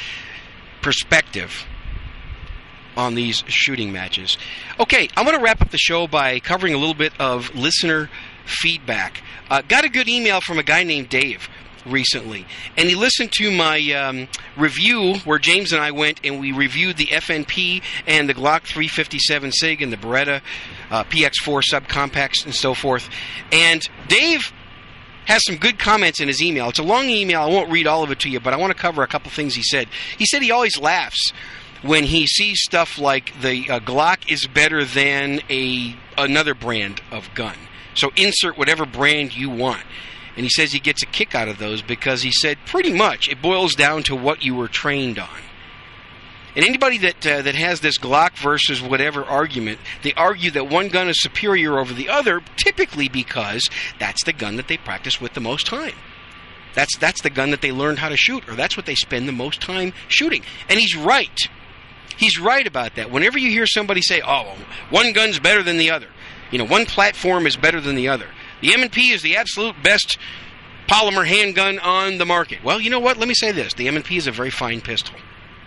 Speaker 3: perspective on these shooting matches. Okay, I'm going to wrap up the show by covering a little bit of listener feedback. Uh, got a good email from a guy named Dave recently, and he listened to my um, review where James and I went and we reviewed the F N P and the Glock three fifty-seven SIG and the Beretta uh, P X four subcompacts and so forth. And Dave has some good comments in his email. It's a long email. I won't read all of it to you, but I want to cover a couple things he said. He said he always laughs when he sees stuff like the uh, Glock is better than a another brand of gun. So insert whatever brand you want. And he says he gets a kick out of those because he said pretty much it boils down to what you were trained on. And anybody that uh, that has this Glock versus whatever argument, they argue that one gun is superior over the other, typically because that's the gun that they practice with the most time. That's that's the gun that they learned how to shoot, or that's what they spend the most time shooting. And he's right. He's right about that. Whenever you hear somebody say, oh, one gun's better than the other, you know, one platform is better than the other, the M and P is the absolute best polymer handgun on the market. Well, you know what? Let me say this. The M and P is a very fine pistol.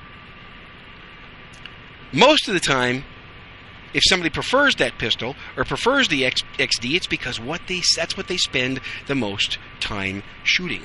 Speaker 3: Most of the time, if somebody prefers that pistol or prefers the X, XD, it's because what they that's what they spend the most time shooting.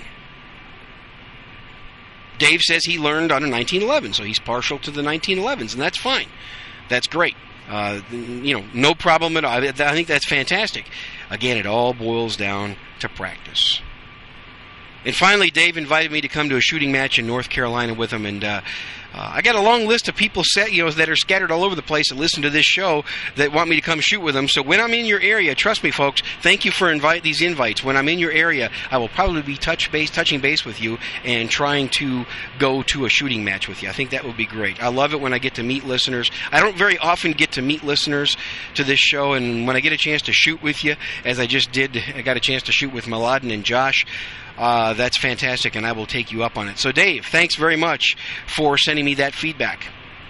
Speaker 3: Dave says he learned on a nineteen eleven, so he's partial to the nineteen elevens, and that's fine. That's great. Uh, you know, no problem at all. I think that's fantastic. Again, it all boils down to practice. And finally, Dave invited me to come to a shooting match in North Carolina with him, and uh, uh, I got a long list of people set, you know, that are scattered all over the place that listen to this show that want me to come shoot with them. So when I'm in your area, trust me, folks, thank you for invite these invites. When I'm in your area, I will probably be touch base, touching base with you and trying to go to a shooting match with you. I think that would be great. I love it when I get to meet listeners. I don't very often get to meet listeners to this show, and when I get a chance to shoot with you, as I just did, I got a chance to shoot with Mladen and Josh. Uh, that's fantastic, and I will take you up on it. So, Dave, thanks very much for sending me that feedback.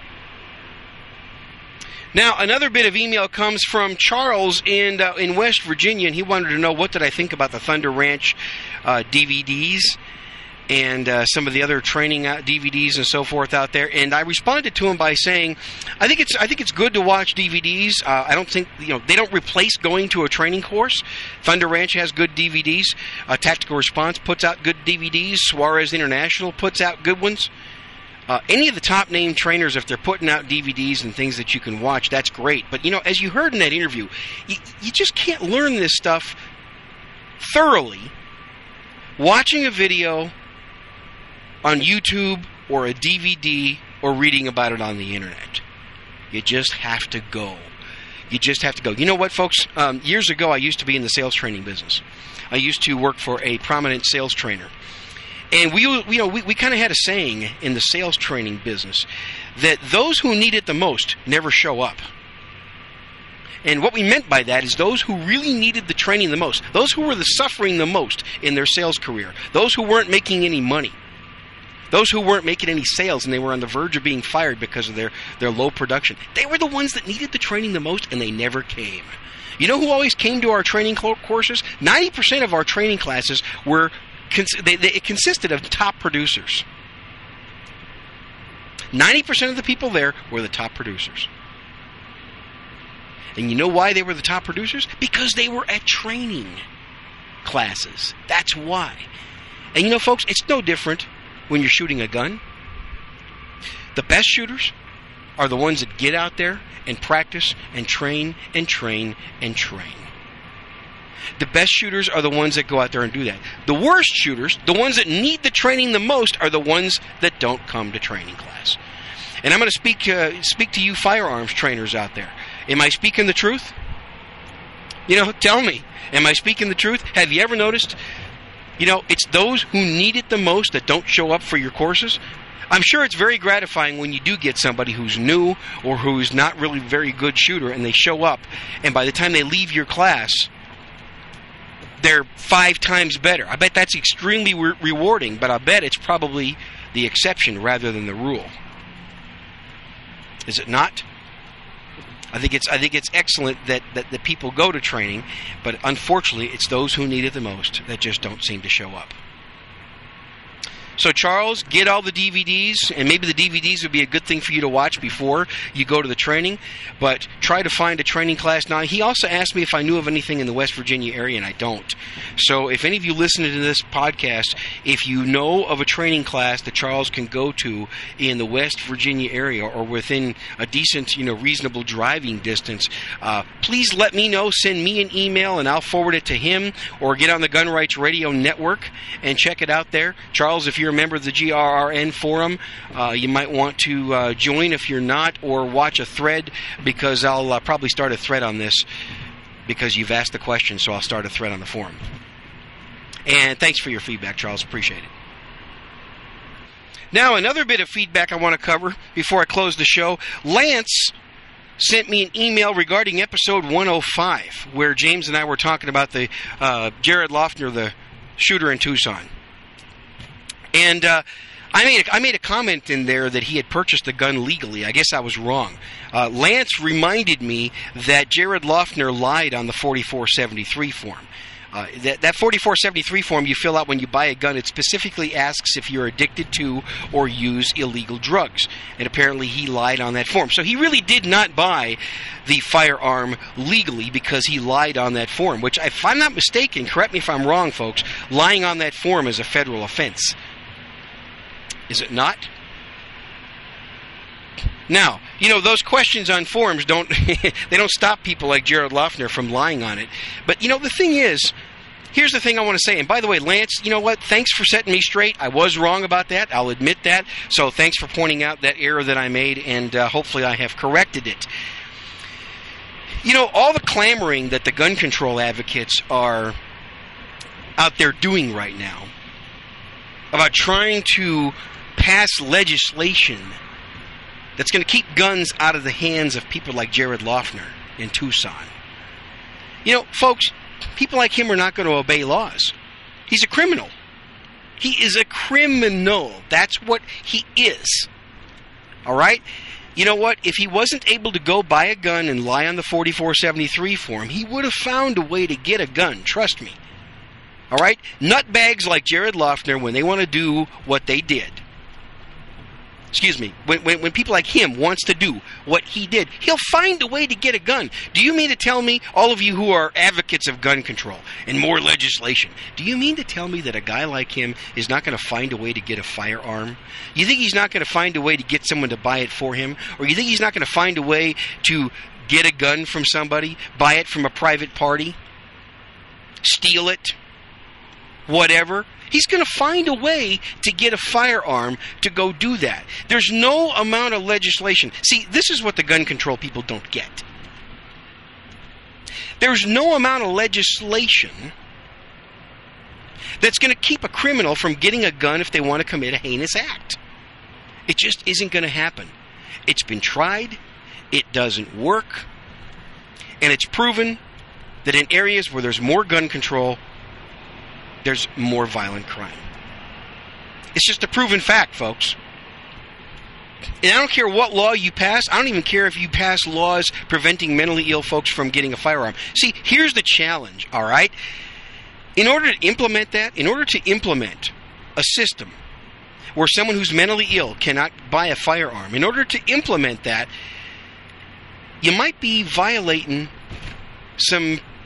Speaker 3: Now, another bit of email comes from Charles in uh, in West Virginia, and he wanted to know what did I think about the Thunder Ranch uh, D V Ds and uh, some of the other training uh, D V Ds and so forth out there. And I responded to him by saying, I think it's I think it's good to watch D V Ds. Uh, I don't think you know they don't replace going to a training course. Thunder Ranch has good D V Ds. Uh, Tactical Response puts out good D V Ds. Suarez International puts out good ones. Uh, any of the top name trainers, if they're putting out D V Ds and things that you can watch, that's great. But you know, as you heard in that interview, you, you just can't learn this stuff thoroughly watching a video on YouTube or a D V D or reading about it on the internet. You just have to go. You just have to go. You know what, folks? Um, years ago, I used to be in the sales training business. I used to work for a prominent sales trainer. And we, you know, we, we kind of had a saying in the sales training business that those who need it the most never show up. And what we meant by that is those who really needed the training the most, those who were the suffering the most in their sales career, those who weren't making any money, those who weren't making any sales and they were on the verge of being fired because of their, their low production, they were the ones that needed the training the most, and they never came. You know who always came to our training courses? ninety percent of our training classes were they, they, it consisted of top producers. ninety percent of the people there were the top producers. And you know why they were the top producers? Because they were at training. classes. That's why. And you know, folks, it's no different when you're shooting a gun. The best shooters are the ones that get out there and practice and train and train and train. The best shooters are the ones that go out there and do that. The worst shooters, the ones that need the training the most, are the ones that don't come to training class. And I'm going to speak uh, speak to you firearms trainers out there. Am I speaking the truth? You know, tell me. Am I speaking the truth? Have you ever noticed, you know, it's those who need it the most that don't show up for your courses? I'm sure it's very gratifying when you do get somebody who's new or who's not really a very good shooter and they show up, and by the time they leave your class, they're five times better. I bet that's extremely re- rewarding, but I bet it's probably the exception rather than the rule. Is it not? I think it's I think it's excellent that, that, that people go to training, but unfortunately it's those who need it the most that just don't seem to show up. So, Charles, get all the D V Ds, and maybe the D V Ds would be a good thing for you to watch before you go to the training, but try to find a training class. Now, he also asked me if I knew of anything in the West Virginia area, and I don't. So, if any of you listen to this podcast, if you know of a training class that Charles can go to in the West Virginia area or within a decent, you know, reasonable driving distance, uh, please let me know. Send me an email, and I'll forward it to him, or get on the Gun Rights Radio Network and check it out there. Charles, if you're a member of the G R R N forum, uh, you might want to uh, join if you're not, or watch a thread, because I'll uh, probably start a thread on this because you've asked the question, so I'll start a thread on the forum. And thanks for your feedback, Charles. Appreciate it. Now, another bit of feedback I want to cover before I close the show. Lance sent me an email regarding episode one oh five, where James and I were talking about the uh, Jared Loeffner, the shooter in Tucson. And uh, I made a, I made a comment in there that he had purchased the gun legally. I guess I was wrong. Uh, Lance reminded me that Jared Loeffner lied on the forty-four seventy-three form. Uh, that, that forty-four seventy-three form you fill out when you buy a gun, it specifically asks if you're addicted to or use illegal drugs. And apparently he lied on that form. So he really did not buy the firearm legally because he lied on that form, which, if I'm not mistaken, correct me if I'm wrong, folks, lying on that form is a federal offense. Is it not? Now, you know, those questions on forums don't they don't stop people like Jared Loeffner from lying on it. But, you know, the thing is, here's the thing I want to say. And by the way, Lance, you know what? Thanks for setting me straight. I was wrong about that. I'll admit that. So thanks for pointing out that error that I made, and uh, hopefully I have corrected it. You know, all the clamoring that the gun control advocates are out there doing right now about trying to pass legislation that's going to keep guns out of the hands of people like Jared Loeffner in Tucson. You know, folks, people like him are not going to obey laws. He's a criminal. He is a criminal. That's what he is. All right? You know what? If he wasn't able to go buy a gun and lie on the forty-four seventy-three form, he would have found a way to get a gun. Trust me. All right? Nutbags like Jared Loeffner, when they want to do what they did, excuse me, when, when, when people like him wants to do what he did, he'll find a way to get a gun. Do you mean to tell me, all of you who are advocates of gun control and more legislation, do you mean to tell me that a guy like him is not going to find a way to get a firearm? You think he's not going to find a way to get someone to buy it for him? Or you think he's not going to find a way to get a gun from somebody, buy it from a private party, steal it, whatever? He's going to find a way to get a firearm to go do that. There's no amount of legislation. See, this is what the gun control people don't get. There's no amount of legislation that's going to keep a criminal from getting a gun if they want to commit a heinous act. It just isn't going to happen. It's been tried. It doesn't work. And it's proven that in areas where there's more gun control, there's more violent crime. It's just a proven fact, folks. And I don't care what law you pass. I don't even care if you pass laws preventing mentally ill folks from getting a firearm. See, here's the challenge, all right? In order to implement that, in order to implement a system where someone who's mentally ill cannot buy a firearm, in order to implement that, you might be violating some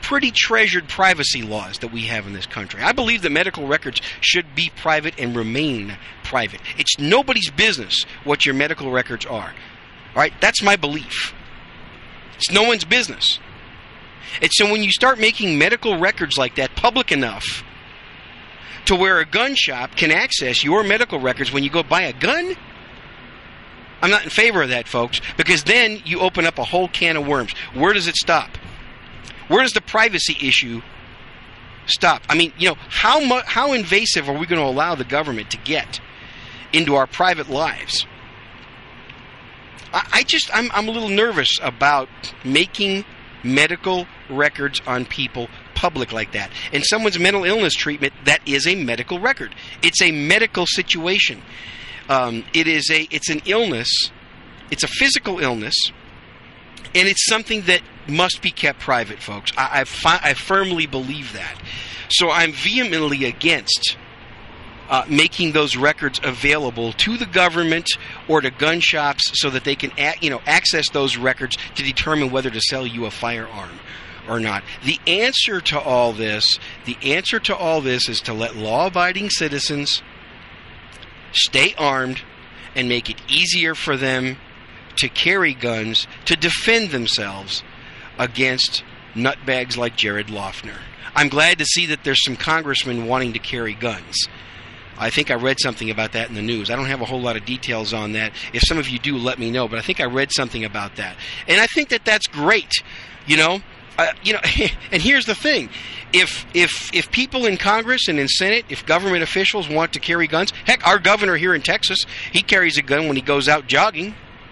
Speaker 3: pretty treasured privacy laws that we have in this country. I believe that medical records should be private and remain private. It's nobody's business what your medical records are. All right? That's my belief. It's no one's business. And so when you start making medical records like that public enough to where a gun shop can access your medical records when you go buy a gun, I'm not in favor of that, folks, because then you open up a whole can of worms. Where does it stop? Where does the privacy issue stop? I mean, you know, how mu- how invasive are we going to allow the government to get into our private lives? I, I just, I'm, I'm a little nervous about making medical records on people public like that. And someone's mental illness treatment, that is a medical record. It's a medical situation. Um, it is a, it's an illness. It's a physical illness. And it's something that must be kept private, folks. I, I, fi- I firmly believe that. So I'm vehemently against uh, making those records available to the government or to gun shops so that they can a- you know, access those records to determine whether to sell you a firearm or not. The answer to all this, the answer to all this is to let law-abiding citizens stay armed and make it easier for them to carry guns to defend themselves against nutbags like Jared Loughner. I'm glad to see that there's some congressmen wanting to carry guns. I think I read something about that in the news. I don't have a whole lot of details on that. If some of you do, let me know. But I think I read something about that. And I think that that's great. You know, uh, you know. And here's the thing: if if if people in Congress and in Senate, if government officials want to carry guns, heck, our governor here in Texas, he carries a gun when he goes out jogging.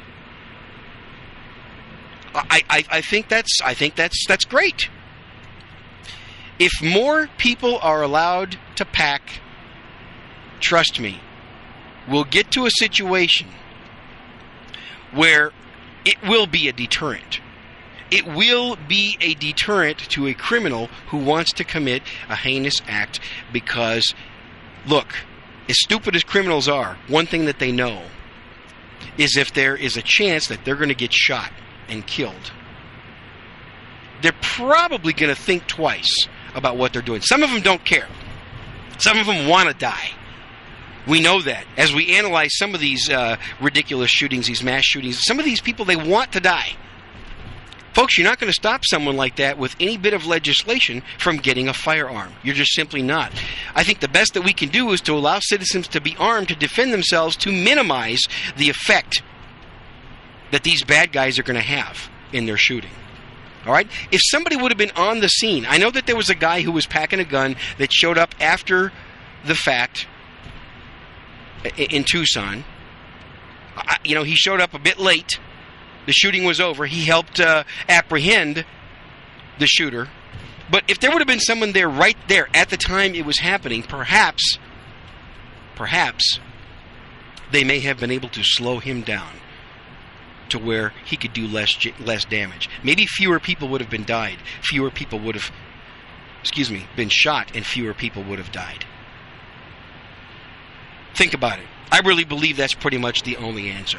Speaker 3: I, I, I think that's I think that's that's great. If more people are allowed to pack, trust me, we'll get to a situation where it will be a deterrent. It will be a deterrent to a criminal who wants to commit a heinous act because, look, as stupid as criminals are, one thing that they know is if there is a chance that they're going to get shot and killed, they're probably going to think twice about what they're doing. Some of them don't care. Some of them want to die. We know that. As we analyze some of these uh, ridiculous shootings, these mass shootings, some of these people, they want to die. Folks, you're not going to stop someone like that with any bit of legislation from getting a firearm. You're just simply not. I think the best that we can do is to allow citizens to be armed to defend themselves, to minimize the effect that these bad guys are going to have in their shooting. All right? If somebody would have been on the scene, I know that there was a guy who was packing a gun that showed up after the fact in Tucson. I, you know, he showed up a bit late. The shooting was over. He helped uh, apprehend the shooter. But if there would have been someone there right there at the time it was happening, perhaps, perhaps, they may have been able to slow him down to where he could do less less damage. Maybe fewer people would have been died. Fewer people would have, excuse me, been shot, and fewer people would have died. Think about it. I really believe that's pretty much the only answer.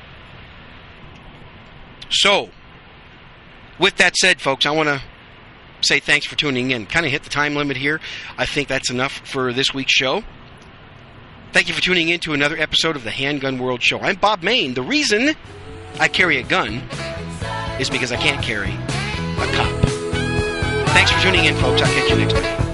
Speaker 3: So, with that said, folks, I want to say thanks for tuning in. Kind of hit the time limit here. I think that's enough for this week's show. Thank you for tuning in to another episode of the Handgun World Show. I'm Bob Main. The reason I carry a gun is because I can't carry a cop. Thanks for tuning in, folks. I'll catch you next time.